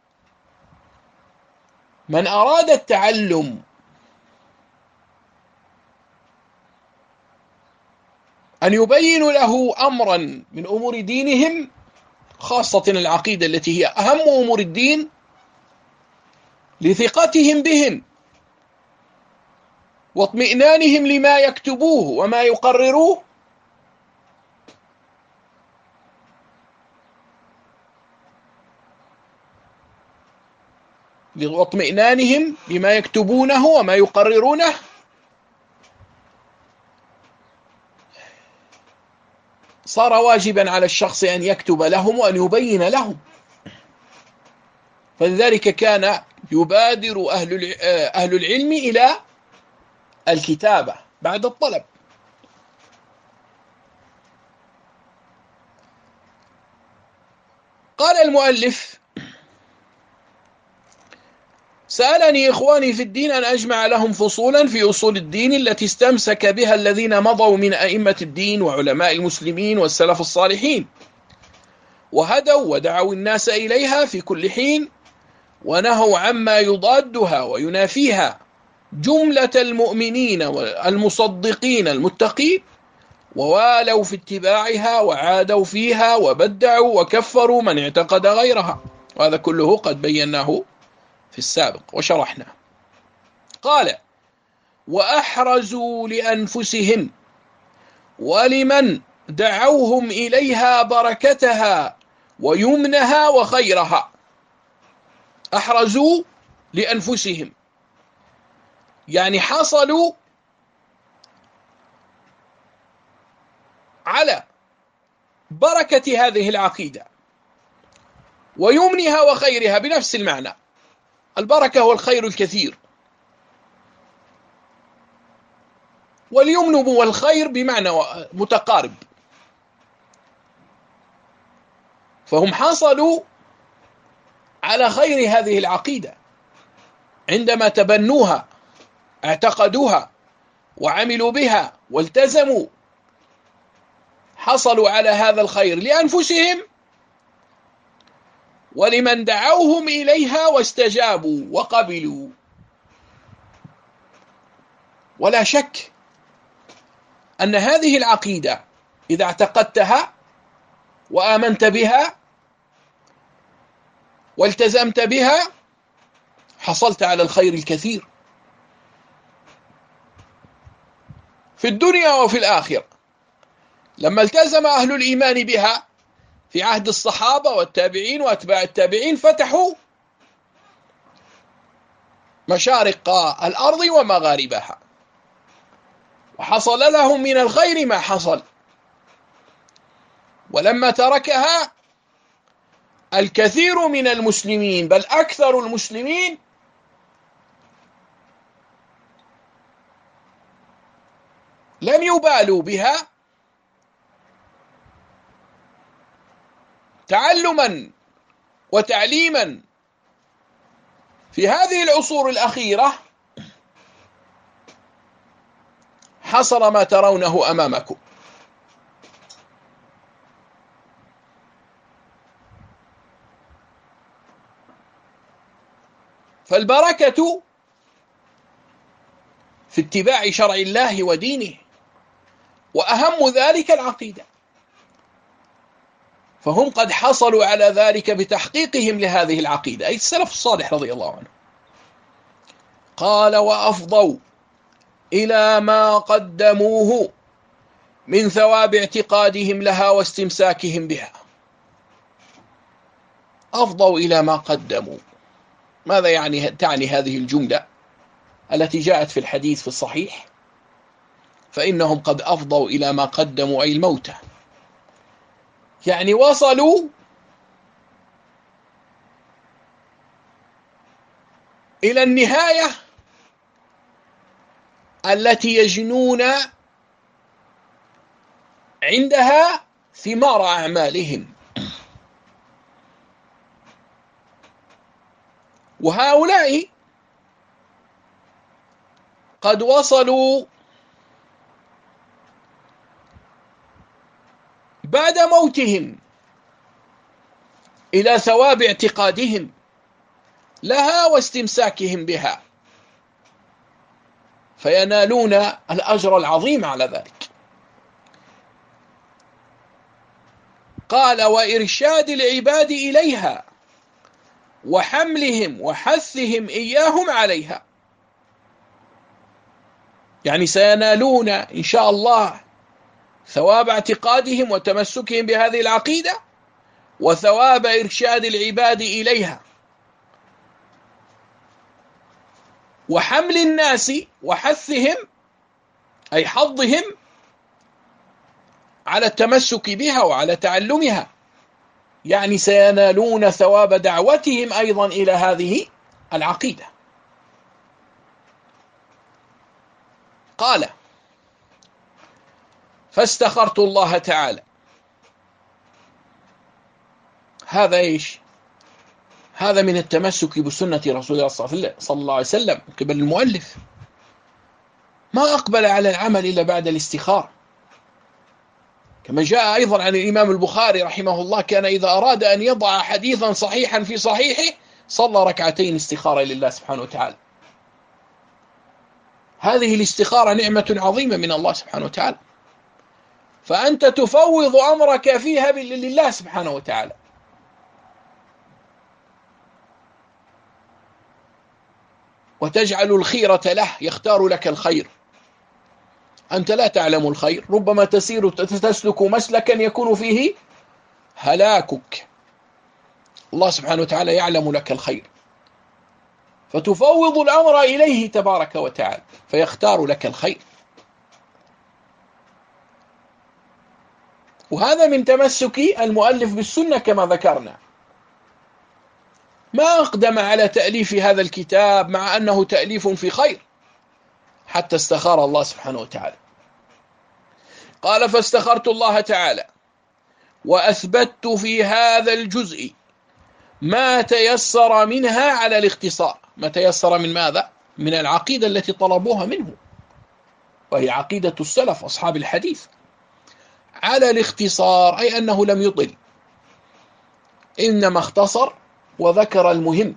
من أراد التعلم أن يبين له أمرا من أمور دينهم، خاصة العقيدة التي هي أهم أمور الدين، لثقتهم بهم واطمئنانهم لما يكتبوه وما يقرروه، واطمئنانهم لما يكتبونه وما يقررونه، صار واجبا على الشخص أن يكتب لهم وأن يبين لهم. فلذلك كان يبادر أهل أهل العلم إلى الكتابة بعد الطلب. قال المؤلف: سألني إخواني في الدين أن أجمع لهم فصولا في أصول الدين التي استمسك بها الذين مضوا من أئمة الدين وعلماء المسلمين والسلف الصالحين، وهدوا ودعوا الناس إليها في كل حين، ونهوا عما يضادها وينافيها جملة المؤمنين والمصدقين المتقين، ووالوا في اتباعها وعادوا فيها وبدعوا وكفروا من اعتقد غيرها، وهذا كله قد بيناه في السابق وشرحنا. قال: وأحرزوا لأنفسهم ولمن دعوهم إليها بركتها ويمنها وخيرها. أحرزوا لأنفسهم يعني حصلوا على بركة هذه العقيدة ويمنها وخيرها بنفس المعنى. البركة هو الخير الكثير، واليمن والخير بمعنى متقارب. فهم حصلوا على خير هذه العقيدة عندما تبنوها، اعتقدوها وعملوا بها والتزموا، حصلوا على هذا الخير لأنفسهم ولمن دعوهم إليها واستجابوا وقبلوا. ولا شك أن هذه العقيدة إذا اعتقدتها وآمنت بها والتزمت بها حصلت على الخير الكثير في الدنيا وفي الآخرة. لما التزم أهل الإيمان بها في عهد الصحابة والتابعين وأتباع التابعين فتحوا مشارق الأرض ومغاربها، وحصل لهم من الخير ما حصل. ولما تركها الكثير من المسلمين بل أكثر المسلمين لم يبالوا بها تعلما وتعليما في هذه العصور الأخيرة حصل ما ترونه أمامكم. فالبركة في اتباع شرع الله ودينه، وأهم ذلك العقيدة، فهم قد حصلوا على ذلك بتحقيقهم لهذه العقيدة، أي السلف الصالح رضي الله عنه. قال: وأفضوا إلى ما قدموه من ثواب اعتقادهم لها واستمساكهم بها. أفضوا إلى ما قدموا، ماذا يعني تعني هذه الجملة التي جاءت في الحديث في الصحيح؟ فإنهم قد أفضوا إلى ما قدموا، أي الموتى، يعني وصلوا إلى النهاية التي يجنون عندها ثمار أعمالهم. وهؤلاء قد وصلوا بعد موتهم إلى ثواب اعتقادهم لها واستمساكهم بها، فينالون الأجر العظيم على ذلك. قال: وإرشاد العباد إليها وحملهم وحثهم إياهم عليها، يعني سينالون إن شاء الله ثواب اعتقادهم وتمسكهم بهذه العقيدة، وثواب إرشاد العباد إليها، وحمل الناس وحثهم أي حضهم على التمسك بها وعلى تعلمها، يعني سينالون ثواب دعوتهم أيضا إلى هذه العقيدة. قال: فاستخرت الله تعالى. هذا إيش؟ هذا من التمسك بسنة رسول الله صلى الله عليه وسلم قبل المؤلف، ما أقبل على العمل إلا بعد الاستخارة، كما جاء أيضا عن الإمام البخاري رحمه الله: كان إذا أراد أن يضع حديثا صحيحا في صحيحه صلى ركعتين استخارة لله سبحانه وتعالى. هذه الاستخارة نعمة عظيمة من الله سبحانه وتعالى، فأنت تفوض أمرك فيها لله سبحانه وتعالى. وتجعل الخيرة له، يختار لك الخير. أنت لا تعلم الخير، ربما تسير تسلك مسلكا يكون فيه هلاكك، الله سبحانه وتعالى يعلم لك الخير، فتفوض الأمر إليه تبارك وتعالى فيختار لك الخير. وهذا من تمسك المؤلف بالسنة كما ذكرنا. ما أقدم على تأليف هذا الكتاب مع أنه تأليف في خير حتى استخار الله سبحانه وتعالى. قال: فاستخرت الله تعالى وأثبت في هذا الجزء ما تيسر منها على الاختصار. ما تيسر من ماذا؟ من العقيدة التي طلبوها منه، وهي عقيدة السلف أصحاب الحديث، على الاختصار، أي أنه لم يطل، إنما اختصر وذكر المهم.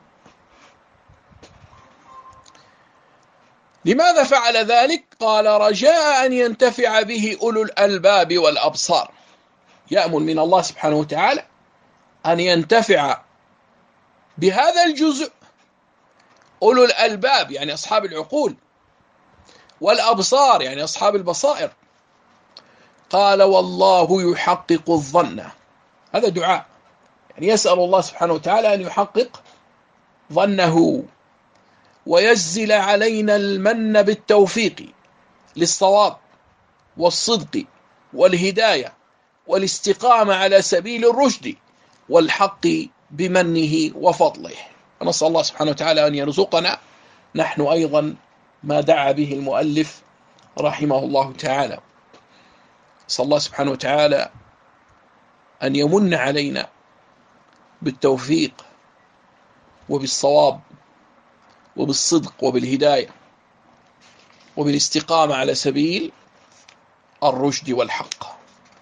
لماذا فعل ذلك؟ قال: رجاء أن ينتفع به أولو الألباب والأبصار. يأمل من الله سبحانه وتعالى أن ينتفع بهذا الجزء أولو الألباب، يعني أصحاب العقول، والأبصار يعني أصحاب البصائر. قال: والله يحقق الظن. هذا دعاء، يعني يسأل الله سبحانه وتعالى أن يحقق ظنه ويجزل علينا المن بالتوفيق للصواب والصدق والهداية والاستقامة على سبيل الرشد والحق بمنه وفضله. ونسأل الله سبحانه وتعالى أن يرزقنا نحن أيضا ما دعا به المؤلف رحمه الله تعالى. نسأل الله سبحانه وتعالى أن يمن علينا بالتوفيق وبالصواب وبالصدق وبالهداية وبالاستقامة على سبيل الرشد والحق.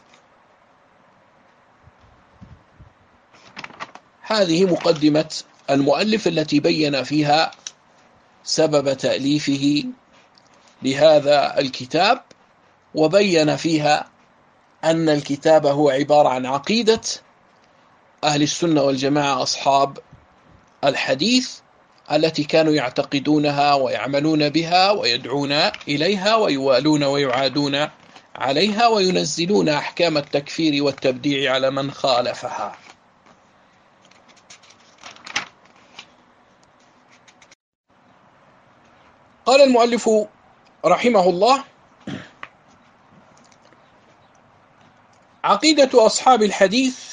هذه مقدمة المؤلف التي بين فيها سبب تأليفه لهذا الكتاب، وبين فيها أن الكتاب هو عبارة عن عقيدة أهل السنة والجماعة أصحاب الحديث التي كانوا يعتقدونها ويعملون بها ويدعون إليها ويوالون ويعادون عليها وينزلون أحكام التكفير والتبديع على من خالفها. قال المؤلف رحمه الله: عقيدة أصحاب الحديث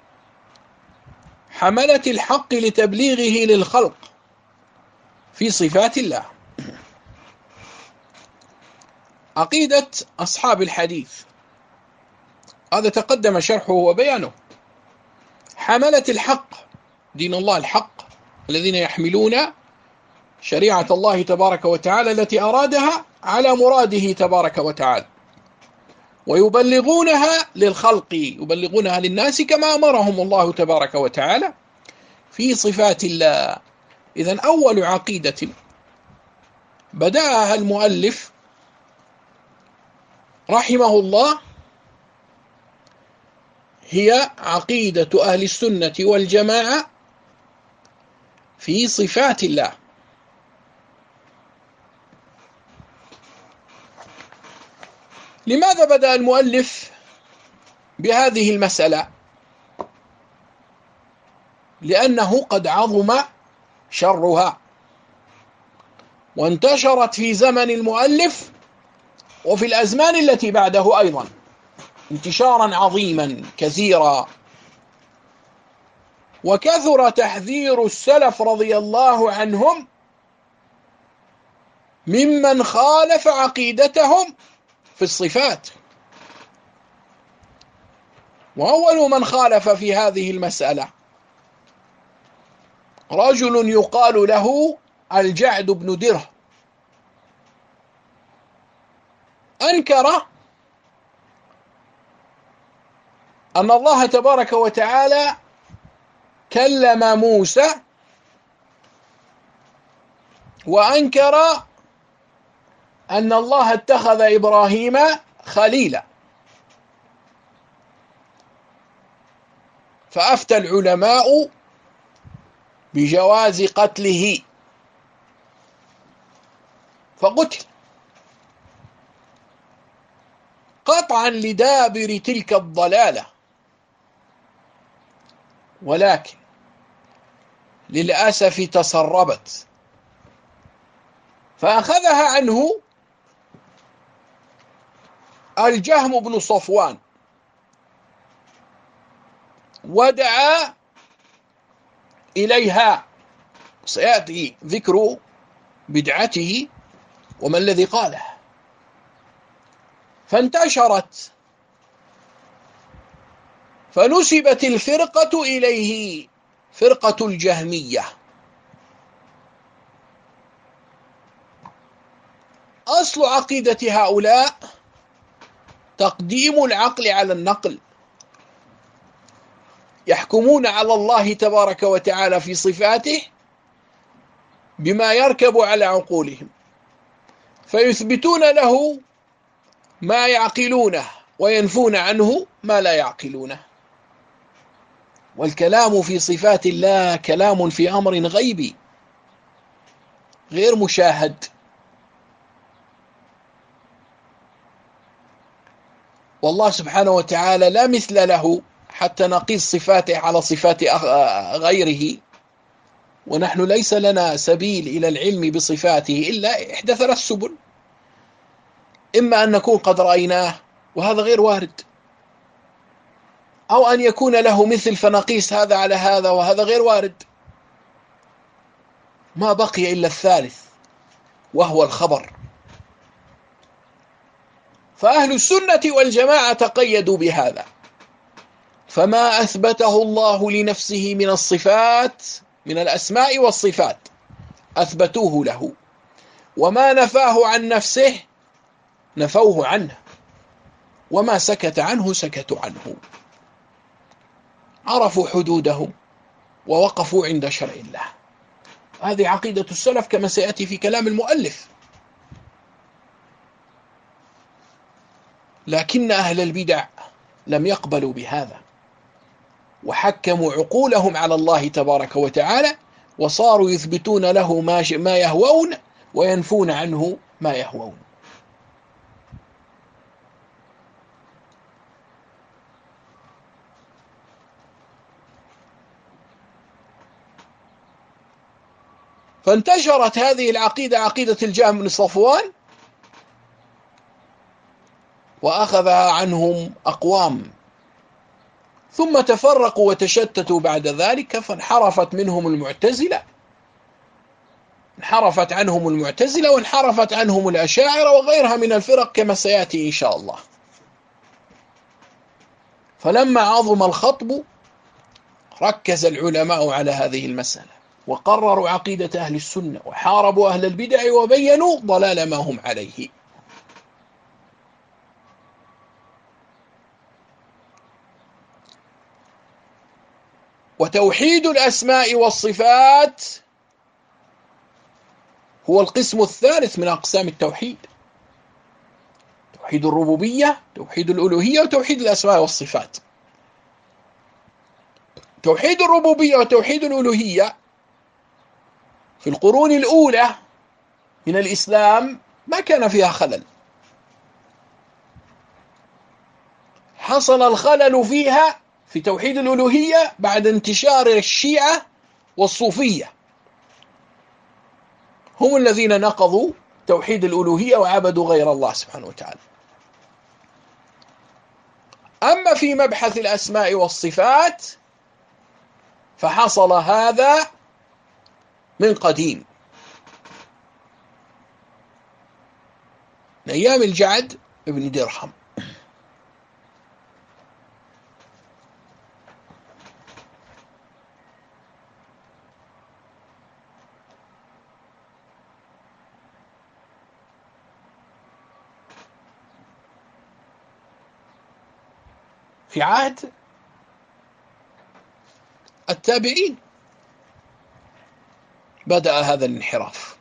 حملة الحق لتبليغه للخلق في صفات الله. عقيدة أصحاب الحديث هذا تقدم شرحه وبيانه. حملة الحق، دين الله الحق، الذين يحملون شريعة الله تبارك وتعالى التي أرادها على مراده تبارك وتعالى، ويبلغونها للخلق، يبلغونها للناس كما أمرهم الله تبارك وتعالى في صفات الله. إذن أول عقيدة بدأها المؤلف رحمه الله هي عقيدة أهل السنة والجماعة في صفات الله. لماذا بدأ المؤلف بهذه المسألة؟ لأنه قد عظم شرها وانتشرت في زمن المؤلف وفي الأزمان التي بعده أيضا انتشارا عظيما كثيرا، وكثر تحذير السلف رضي الله عنهم ممن خالف عقيدتهم في الصفات. وأول من خالف في هذه المسألة رجل يقال له الجعد بن دره، أنكر أن الله تبارك وتعالى كلم موسى، وأنكر أن الله اتخذ إبراهيم خليلا. فأفتى العلماء بجواز قتله فقتل قطعا لدابر تلك الضلالة. ولكن للأسف تسربت فأخذها عنه الجهم بن صفوان ودعا إليها، سيأتي ذكر بدعته وما الذي قاله. فانتشرت فنسبت الفرقة إليه، فرقة الجهمية. أصل عقيدة هؤلاء تقديم العقل على النقل، يحكمون على الله تبارك وتعالى في صفاته بما يركب على عقولهم، فيثبتون له ما يعقلونه وينفون عنه ما لا يعقلونه. والكلام في صفات الله كلام في أمر غيبي غير مشاهد، والله سبحانه وتعالى لا مثل له حتى نقيس صفاته على صفات غيره، ونحن ليس لنا سبيل إلى العلم بصفاته إلا إحدى ثلاث سبل: إما أن نكون قد رأيناه وهذا غير وارد، أو أن يكون له مثل فنقيس هذا على هذا وهذا غير وارد. ما بقي إلا الثالث وهو الخبر. فأهل السنة والجماعة تقيدوا بهذا، فما أثبته الله لنفسه من الصفات من الأسماء والصفات أثبتوه له، وما نفاه عن نفسه نفوه عنه، وما سكت عنه سكتوا عنه. عرفوا حدودهم ووقفوا عند شرع الله. هذه عقيدة السلف كما سيأتي في كلام المؤلف. لكن أهل البدع لم يقبلوا بهذا، وحكموا عقولهم على الله تبارك وتعالى، وصاروا يثبتون له ما يهوون وينفون عنه ما يهوون. فانتشرت هذه العقيدة، عقيدة الجهم بن صفوان، وأخذها عنهم أقوام، ثم تفرقوا وتشتتوا بعد ذلك، فانحرفت منهم المعتزلة، انحرفت عنهم المعتزلة وانحرفت عنهم الأشاعرة وغيرها من الفرق كما سيأتي إن شاء الله. فلما عظم الخطب ركز العلماء على هذه المسألة، وقرروا عقيدة أهل السنة، وحاربوا أهل البدع، وبينوا ضلال ما هم عليه. وتوحيد الأسماء والصفات هو القسم الثالث من أقسام التوحيد: توحيد الربوبية، توحيد الألوهية، وتوحيد الأسماء والصفات. توحيد الربوبية وتوحيد الألوهية في القرون الأولى من الإسلام ما كان فيها خلل، حصل الخلل فيها في توحيد الألوهية بعد انتشار الشيعة والصوفية، هم الذين نقضوا توحيد الألوهية وعبدوا غير الله سبحانه وتعالى. أما في مبحث الأسماء والصفات فحصل هذا من قديم، من أيام الجعد ابن درهم. في عهد التابعين بدأ هذا الانحراف.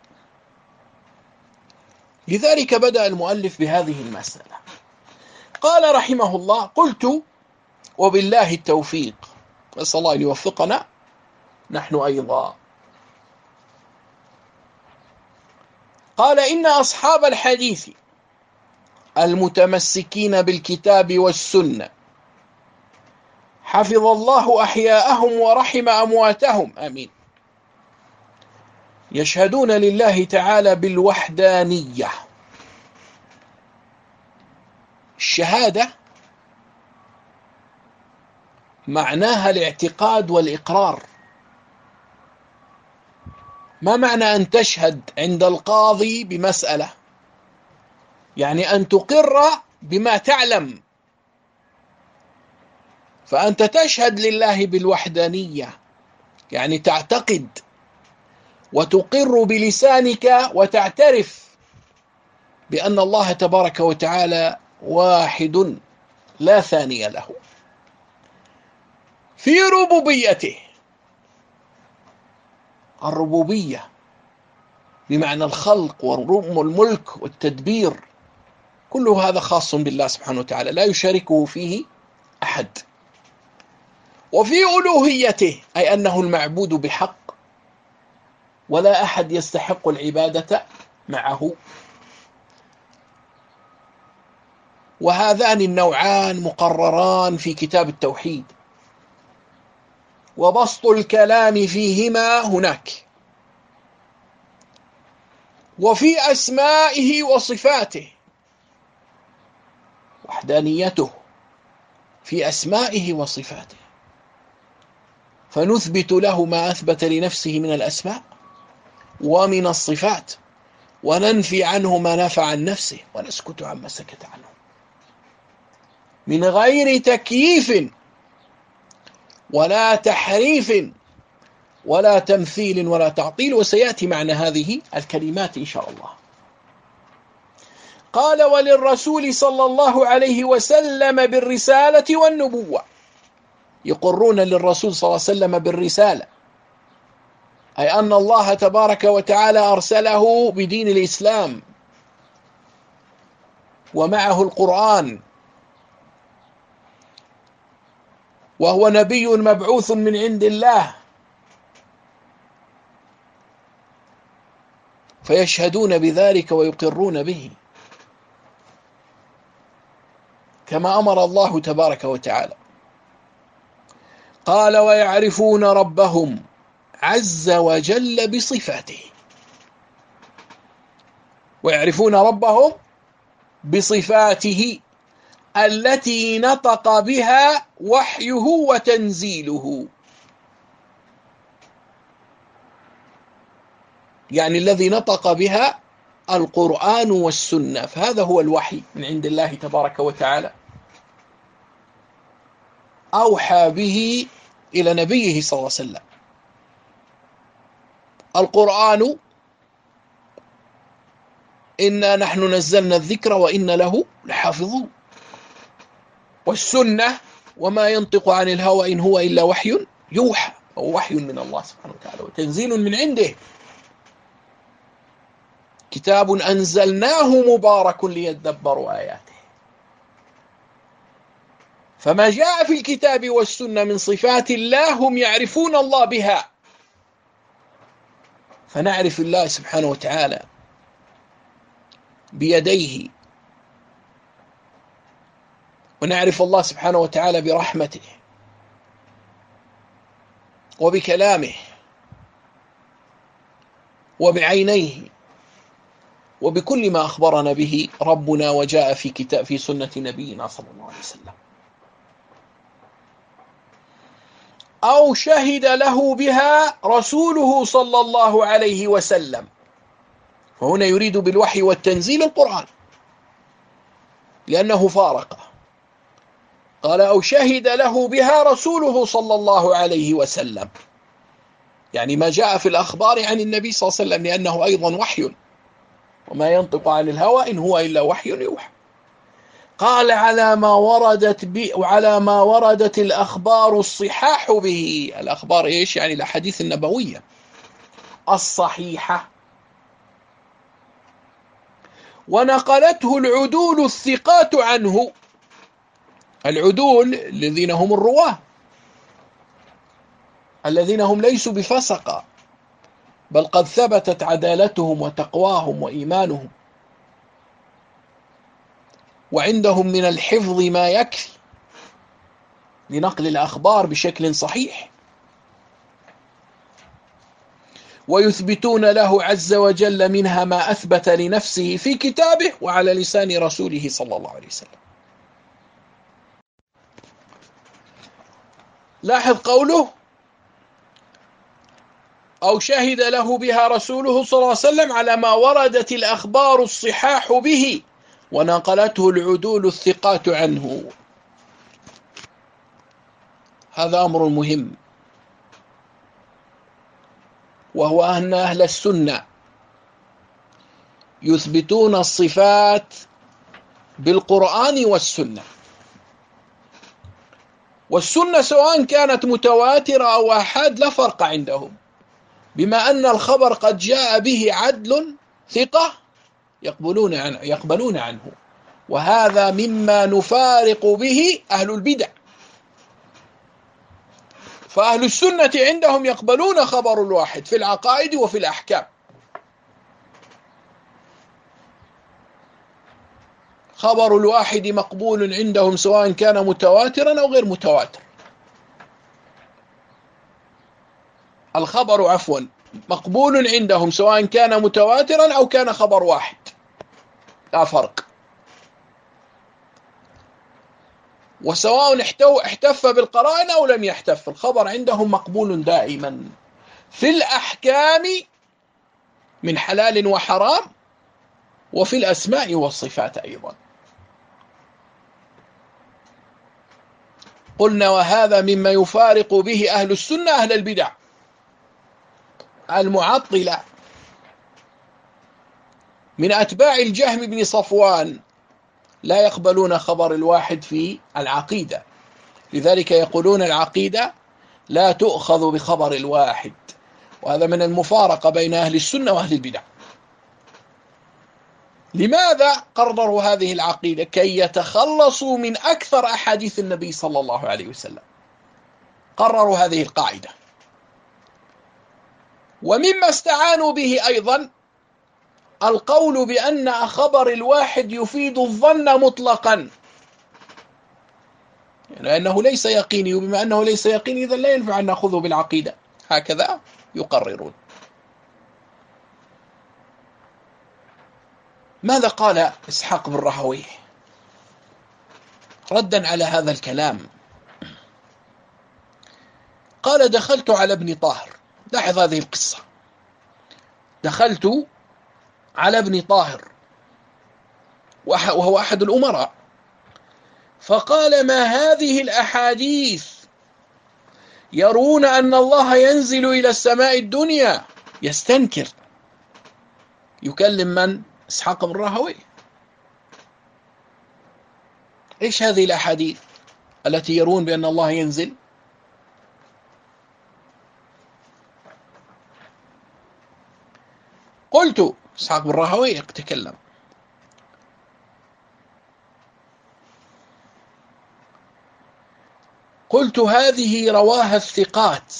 لذلك بدأ المؤلف بهذه المسألة. قال رحمه الله: قلت وبالله التوفيق نسأل الله أن يوفقنا نحن أيضا. قال إن أصحاب الحديث المتمسكين بالكتاب والسنة حفظ الله أحياءهم ورحم أمواتهم، آمين، يشهدون لله تعالى بالوحدانية. الشهادة معناها الاعتقاد والإقرار. ما معنى أن تشهد عند القاضي بمسألة؟ يعني أن تقر بما تعلم. فأنت تشهد لله بالوحدانية، يعني تعتقد وتقر بلسانك وتعترف بأن الله تبارك وتعالى واحد لا ثاني له في ربوبيته. الربوبية بمعنى الخلق والملك والتدبير، كل هذا خاص بالله سبحانه وتعالى لا يشاركه فيه أحد. وفي ألوهيته، أي أنه المعبود بحق ولا أحد يستحق العبادة معه. وهذان النوعان مقرران في كتاب التوحيد، وبسط الكلام فيهما هناك. وفي أسمائه وصفاته، وحدانيته في أسمائه وصفاته، فنثبت له ما أثبت لنفسه من الأسماء ومن الصفات، وننفي عنه ما نفى عن نفسه، ونسكت عما سكت عنه، من غير تكييف ولا تحريف ولا تمثيل ولا تعطيل. وسيأتي معنى هذه الكلمات إن شاء الله. قال وللرسول صلى الله عليه وسلم بالرسالة والنبوة، يقرون للرسول صلى الله عليه وسلم بالرسالة، أي أن الله تبارك وتعالى أرسله بدين الإسلام ومعه القرآن، وهو نبي مبعوث من عند الله، فيشهدون بذلك ويقرون به كما أمر الله تبارك وتعالى. قال ويعرفون ربهم عز وجل بصفاته، ويعرفون ربهم بصفاته التي نطق بها وحيه وتنزيله، يعني الذي نطق بها القرآن والسنة، فهذا هو الوحي من عند الله تبارك وتعالى، أوحى به إلى نبيه صلى الله عليه وسلم. القرآن إنا نحن نزلنا الذكر وإنا له لحافظون، والسنة وما ينطق عن الهوى إن هو إلا وحي يوحى، أو وحي من الله سبحانه وتعالى وتنزيل من عنده، كتاب أنزلناه مبارك ليدبروا آياته. فما جاء في الكتاب والسنة من صفات الله هم يعرفون الله بها، فنعرف الله سبحانه وتعالى بيديه، ونعرف الله سبحانه وتعالى برحمته وبكلامه وبعينيه وبكل ما أخبرنا به ربنا وجاء في كتاب في سنة نبينا صلى الله عليه وسلم، أو شهد له بها رسوله صلى الله عليه وسلم. فهنا يريد بالوحي والتنزيل القرآن لأنه فارقه. قال أو شهد له بها رسوله صلى الله عليه وسلم، يعني ما جاء في الأخبار عن النبي صلى الله عليه وسلم، لأنه أيضا وحي، وما ينطق عن الهوى إن هو إلا وحي يوحى. قال على ما وردت ب... وعلى ما وردت الأخبار الصحاح به. الأخبار إيش؟ يعني الأحاديث النبوية الصحيحة، ونقلته العدول الثقات عنه. العدول الذين هم الرواه، الذين هم ليسوا بفسقة، بل قد ثبتت عدالتهم وتقواهم وإيمانهم، وعندهم من الحفظ ما يكفي لنقل الأخبار بشكل صحيح، ويثبتون له عز وجل منها ما أثبت لنفسه في كتابه وعلى لسان رسوله صلى الله عليه وسلم. لاحظ قوله: أو شهد له بها رسوله صلى الله عليه وسلم على ما وردت الأخبار الصحاح به ونقلته العدول الثقات عنه. هذا أمر مهم، وهو أن أهل السنة يثبتون الصفات بالقرآن والسنة، والسنة سواء كانت متواترة أو آحاد لا فرق عندهم، بما أن الخبر قد جاء به عدل ثقة يقبلون عنه, يقبلون عنه وهذا مما نفارق به أهل البدع. فأهل السنة عندهم يقبلون خبر الواحد في العقائد وفي الأحكام، خبر الواحد مقبول عندهم سواء كان متواترا أو غير متواتر. الخبر عفوا مقبول عندهم سواء كان متواترا أو كان خبر واحد، لا فرق. وسواء احتف بالقرائن أو لم يحتف، الخبر عندهم مقبول دائما في الأحكام من حلال وحرام، وفي الأسماء والصفات أيضا. قلنا وهذا مما يفارق به أهل السنة أهل البدع. المعطلة من أتباع الجهم بن صفوان لا يقبلون خبر الواحد في العقيدة، لذلك يقولون العقيدة لا تؤخذ بخبر الواحد، وهذا من المفارقة بين أهل السنة وأهل البدع. لماذا قرروا هذه العقيدة؟ كي يتخلصوا من أكثر أحاديث النبي صلى الله عليه وسلم، قرروا هذه القاعدة. ومما استعانوا به أيضا القول بأن خبر الواحد يفيد الظن مطلقا، لأنه يعني ليس يقيني، وبما أنه ليس يقيني إذن لا ينفع أن نأخذه بالعقيدة، هكذا يقررون. ماذا قال إسحاق بن راهويه ردا على هذا الكلام؟ قال: دخلت على ابن طاهر. لاحظ هذه القصة: دخلت على ابن طاهر وهو أحد الأمراء، فقال: ما هذه الأحاديث يرون أن الله ينزل إلى السماء الدنيا؟ يستنكر، يكلم من؟ إسحاق بن راهويه. إيش هذه الأحاديث التي يرون بأن الله ينزل؟ قلت، إسحاق بن راهويه يتكلم: قلت: هذه رواها الثقات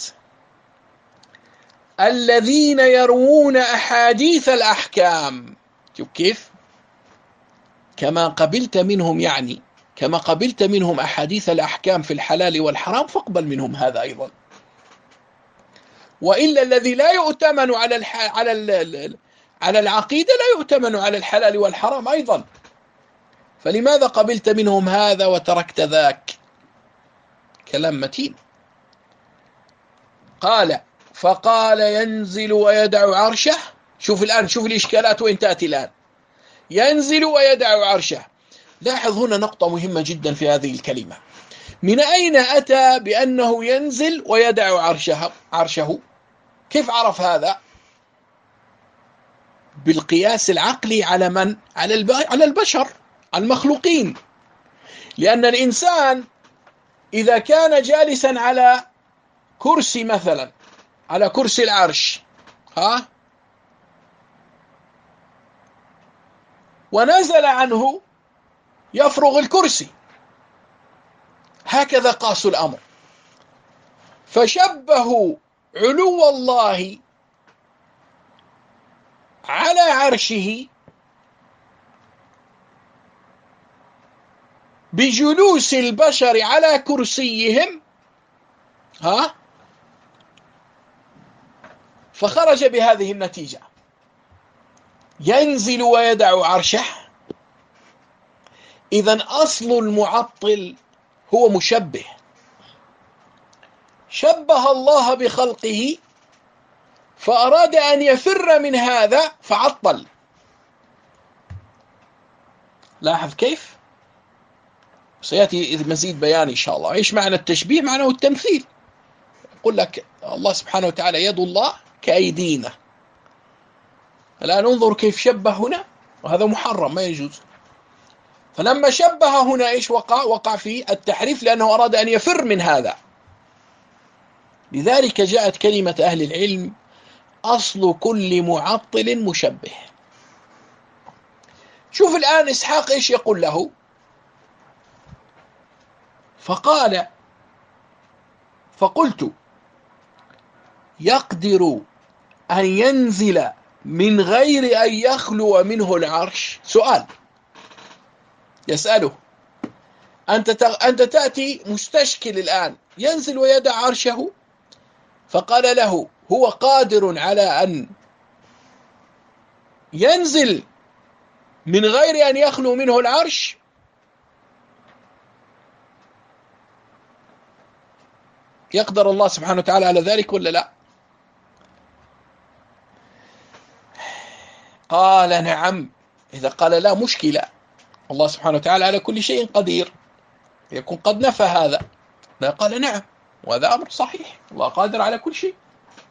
الذين يروون أحاديث الأحكام. شوف كيف؟ كما قبلت منهم، يعني كما قبلت منهم أحاديث الأحكام في الحلال والحرام فاقبل منهم هذا أيضا. وإلا الذي لا يؤتمن على الح... على ال... على العقيدة لا يؤتمن على الحلال والحرام أيضا. فلماذا قبلت منهم هذا وتركت ذاك؟ كلام متين. قال: فقال: ينزل ويدع عرشه. شوف الآن، شوف الإشكالات وين تأتي الآن. ينزل ويدع عرشه. لاحظ هنا نقطة مهمة جدا في هذه الكلمة. من أين أتى بأنه ينزل ويدع عرشه؟ عرشه كيف عرف هذا؟ بالقياس العقلي على من؟ على البشر، المخلوقين. لأن الإنسان إذا كان جالسا على كرسي مثلا، على كرسي العرش، ها، ونزل عنه يفرغ الكرسي، هكذا قاسوا الأمر. فشبهوا علو الله على عرشه بجلوس البشر على كرسيهم، ها، فخرج بهذه النتيجة: ينزل ويدع عرشه. إذن أصل المعطل هو مشبه، شبه الله بخلقه فأراد أن يفر من هذا فعطل. لاحظ كيف؟ سيأتي مزيد بيان إن شاء الله. إيش معنى التشبيه؟ معناه التمثيل. يقول لك الله سبحانه وتعالى يد الله كأيدينا. الآن انظر كيف شبه هنا، وهذا محرم ما يجوز. فلما شبه هنا إيش وقع؟ وقع في التحريف، لأنه أراد أن يفر من هذا. لذلك جاءت كلمة أهل العلم: أصل كل معطل مشبه. شوف الآن إسحاق إيش يقول له؟ فقال: فقلت يقدر أن ينزل من غير أن يخلو منه العرش. سؤال يسأله: أنت أنت تأتي مستشكل الآن، ينزل ويدع عرشه؟ فقال له: هو قادر على أن ينزل من غير أن يخلو منه العرش. يقدر الله سبحانه وتعالى على ذلك ولا لا؟ قال: نعم. إذا قال لا مشكلة، الله سبحانه وتعالى على كل شيء قدير، يكون قد نفى هذا. لا، قال نعم، وهذا أمر صحيح، الله قادر على كل شيء.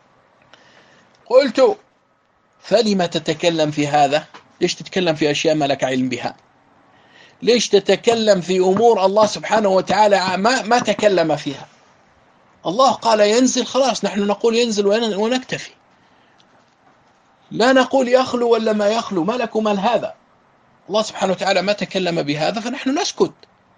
قلت: فلما تتكلم في هذا؟ ليش تتكلم في أشياء ما لك علم بها؟ ليش تتكلم في أمور الله سبحانه وتعالى ما, ما تكلم فيها؟ الله قال ينزل، خلاص نحن نقول ينزل ونكتفي، لا نقول يخلو ولا ما يخلو، ما لكم مال هذا. الله سبحانه وتعالى ما تكلم بهذا فنحن نسكت.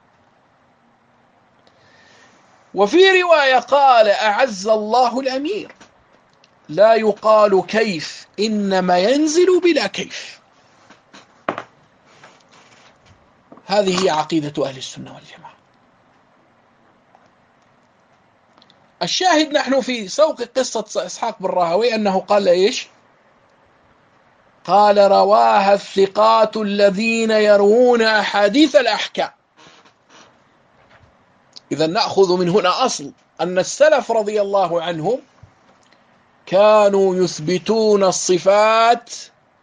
وفي رواية قال: أعز الله الأمير، لا يقال كيف، إنما ينزل بلا كيف. هذه هي عقيدة أهل السنة والجماعة. الشاهد نحن في سوق قصة إسحاق بن راهويه أنه قال إيش؟ قال: رواها الثقات الذين يروون أحاديث الأحكام. إذا نأخذ من هنا أصل أن السلف رضي الله عنهم كانوا يثبتون الصفات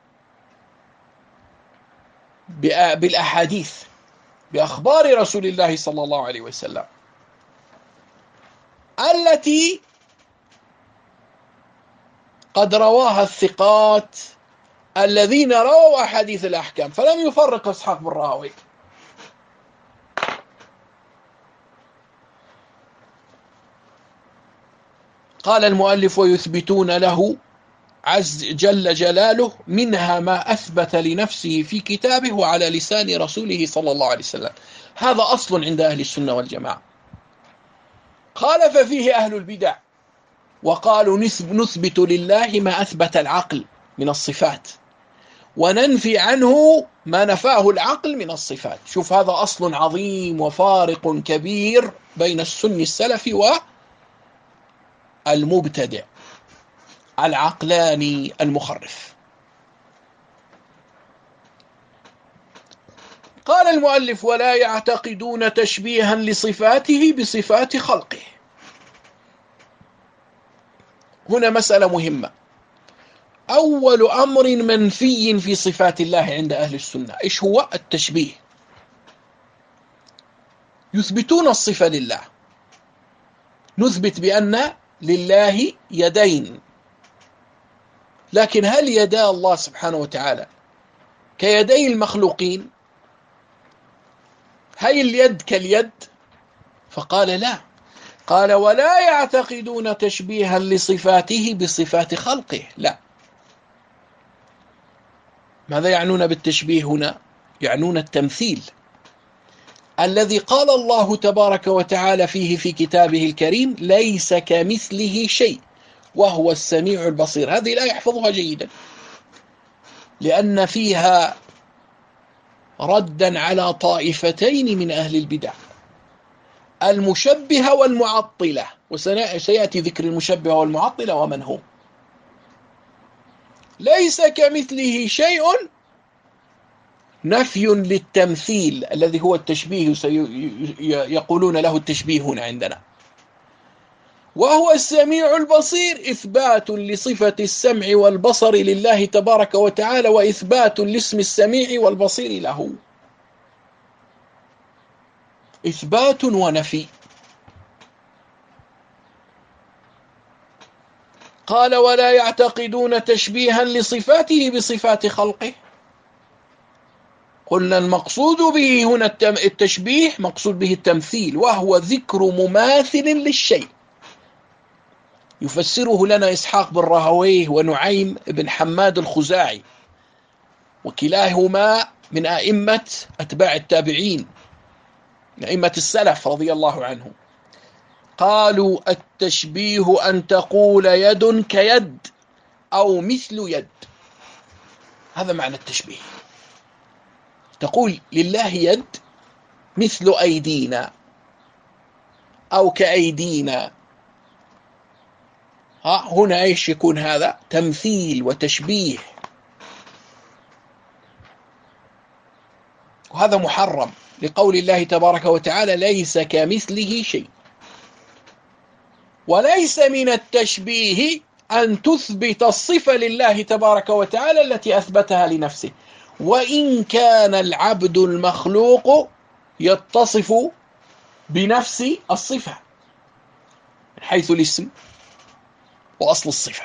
بالأحاديث، بأخبار رسول الله صلى الله عليه وسلم التي قد رواها الثقات الذين رووا أحاديث الأحكام. فلم يفرق إسحاق بن راهويه. قال المؤلف: ويثبتون له عز جل جلاله منها ما أثبت لنفسه في كتابه وعلى لسان رسوله صلى الله عليه وسلم. هذا أصل عند أهل السنة والجماعة. خالف فيه أهل البدع وقالوا نثبت لله ما أثبت العقل من الصفات وننفي عنه ما نفاه العقل من الصفات. شوف، هذا أصل عظيم وفارق كبير بين السني السلفي والمبتدع العقلاني المخرف. قال المؤلف: ولا يعتقدون تشبيها لصفاته بصفات خلقه. هنا مسألة مهمة. أول أمر منفي في صفات الله عند أهل السنة إيش هو؟ التشبيه. يثبتون الصفة لله، نثبت بأن لله يدين، لكن هل يدا الله سبحانه وتعالى كيدي المخلوقين؟ هل اليد كاليد؟ فقال لا. قال: ولا يعتقدون تشبيها لصفاته بصفات خلقه. لا. ماذا يعنون بالتشبيه هنا؟ يعنون التمثيل. الذي قال الله تبارك وتعالى فيه في كتابه الكريم: ليس كمثله شيء وهو السميع البصير. هذه لا يحفظها جيدا، لأن فيها ردا على طائفتين من أهل البدع، المشبهة والمعطلة، وسيأتي ذكر المشبهة والمعطلة ومن هم. ليس كمثله شيء نفي للتمثيل الذي هو التشبيه، يقولون له التشبيه هنا عندنا. وهو السميع البصير إثبات لصفة السمع والبصر لله تبارك وتعالى، وإثبات لاسم السميع والبصير له، إثبات ونفي. قال: ولا يعتقدون تشبيها لصفاته بصفات خلقه. قلنا المقصود به هنا التشبيه، مقصود به التمثيل، وهو ذكر مماثل للشيء. يفسره لنا إسحاق بن راهويه ونعيم بن حماد الخزاعي، وكلاهما من أئمة أتباع التابعين، من أئمة السلف رضي الله عنهم. قالوا: التشبيه أن تقول يد كيد أو مثل يد. هذا معنى التشبيه. تقول لله يد مثل أيدينا أو كأيدينا. ها هنا ايش يكون؟ هذا تمثيل وتشبيه، وهذا محرم لقول الله تبارك وتعالى: ليس كمثله شيء. وليس من التشبيه أن تثبت الصفة لله تبارك وتعالى التي أثبتها لنفسه، وإن كان العبد المخلوق يتصف بنفس الصفة من حيث الاسم وأصل الصفة.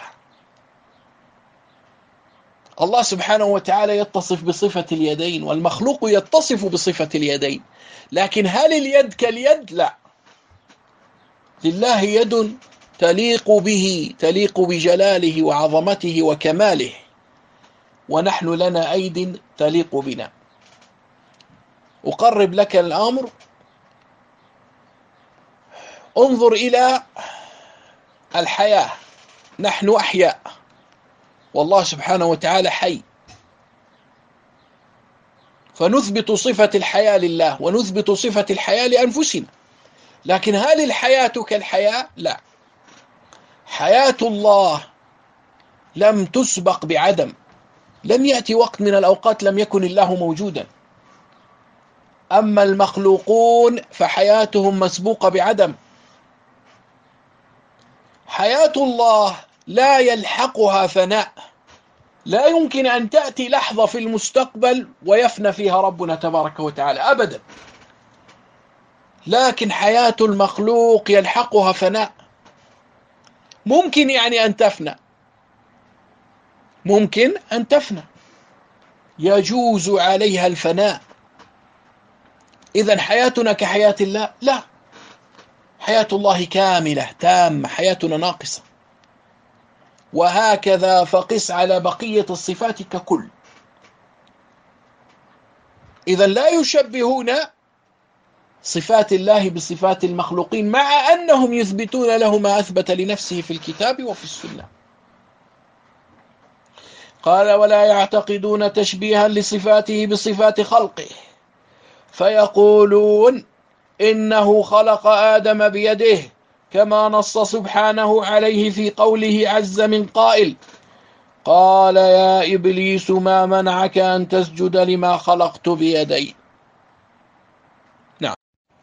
الله سبحانه وتعالى يتصف بصفة اليدين، والمخلوق يتصف بصفة اليدين، لكن هل اليد كاليد؟ لا، لله يد تليق به، تليق بجلاله وعظمته وكماله، ونحن لنا أيد تليق بنا. أقرب لك الأمر، انظر إلى الحياة. نحن أحياء والله سبحانه وتعالى حي، فنثبت صفة الحياة لله ونثبت صفة الحياة لأنفسنا، لكن هل الحياة كالحياة؟ لا، حياة الله لم تسبق بعدم، لم يأتي وقت من الأوقات لم يكن الله موجودا. أما المخلوقون فحياتهم مسبوقة بعدم. حياة الله لا يلحقها فناء، لا يمكن أن تأتي لحظة في المستقبل ويفنى فيها ربنا تبارك وتعالى أبدا، لكن حياة المخلوق يلحقها فناء. ممكن يعني أن تفنى، ممكن أن تفنى، يجوز عليها الفناء. إذن حياتنا كحياة الله؟ لا، حياة الله كاملة تامة، حياتنا ناقصة. وهكذا فقس على بقية الصفات ككل. إذن لا يشبهون صفات الله بصفات المخلوقين، مع أنهم يثبتون له ما أثبت لنفسه في الكتاب وفي السنة. قال: ولا يعتقدون تشبيها لصفاته بصفات خلقه، فيقولون إنه خلق آدم بيده، كما نص سبحانه عليه في قوله عز من قائل: قال يا إبليس ما منعك أن تسجد لما خلقت بيدي. نعم،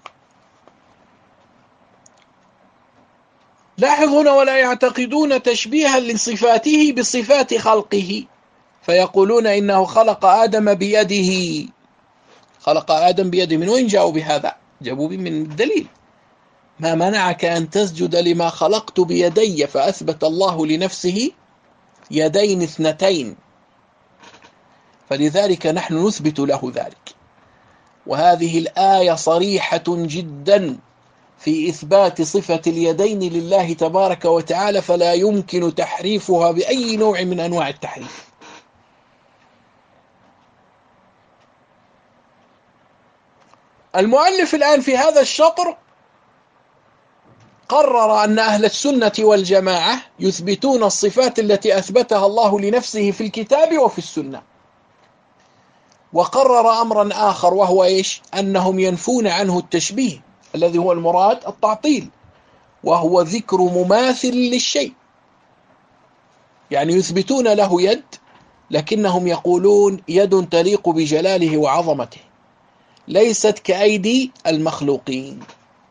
لاحظون: ولا يعتقدون تشبيها لصفاته بصفات خلقه، فيقولون إنه خلق آدم بيده. خلق آدم بيده، من وين جاءوا بهذا؟ جابوا من الدليل: ما منعك أن تسجد لما خلقت بيدي، فأثبت الله لنفسه يدين اثنتين، فلذلك نحن نثبت له ذلك. وهذه الآية صريحة جدا في إثبات صفة اليدين لله تبارك وتعالى، فلا يمكن تحريفها بأي نوع من أنواع التحريف. المؤلف الآن في هذا الشطر قرر أن أهل السنة والجماعة يثبتون الصفات التي أثبتها الله لنفسه في الكتاب وفي السنة، وقرر أمرا آخر وهو إيش؟ أنهم ينفون عنه التشبيه الذي هو المراد التعطيل، وهو ذكر مماثل للشيء. يعني يثبتون له يد لكنهم يقولون يد تليق بجلاله وعظمته، ليست كأيدي المخلوقين.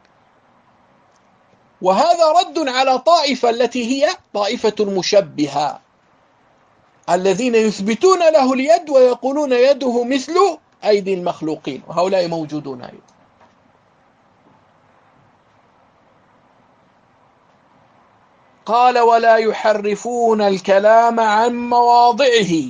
وهذا رد على طائفة التي هي طائفة المشبهة الذين يثبتون له اليد ويقولون يده مثل أيدي المخلوقين، وهؤلاء موجودون أيضا. قال ولا يحرفون الكلام عن مواضعه.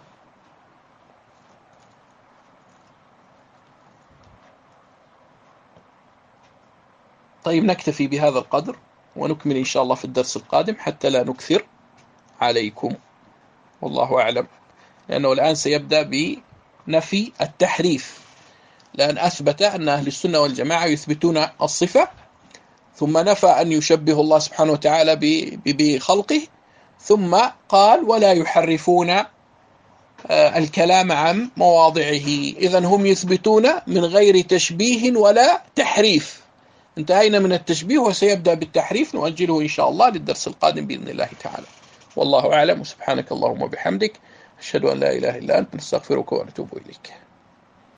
طيب نكتفي بهذا القدر ونكمل إن شاء الله في الدرس القادم حتى لا نكثر عليكم، والله أعلم. لأنه الآن سيبدأ بنفي التحريف، لأن أثبت أن أهل السنة والجماعة يثبتون الصفة، ثم نفى أن يشبه الله سبحانه وتعالى بخلقه، ثم قال ولا يحرفون الكلام عن مواضعه. إذن هم يثبتون من غير تشبيه ولا تحريف. انتهينا من التشبيه وسيبدأ بالتحريف، نؤجله إن شاء الله للدرس القادم بإذن الله تعالى. والله أعلم، وسبحانك اللهم وبحمدك، أشهد أن لا إله إلا أنت، نستغفرك ونتوب إليك.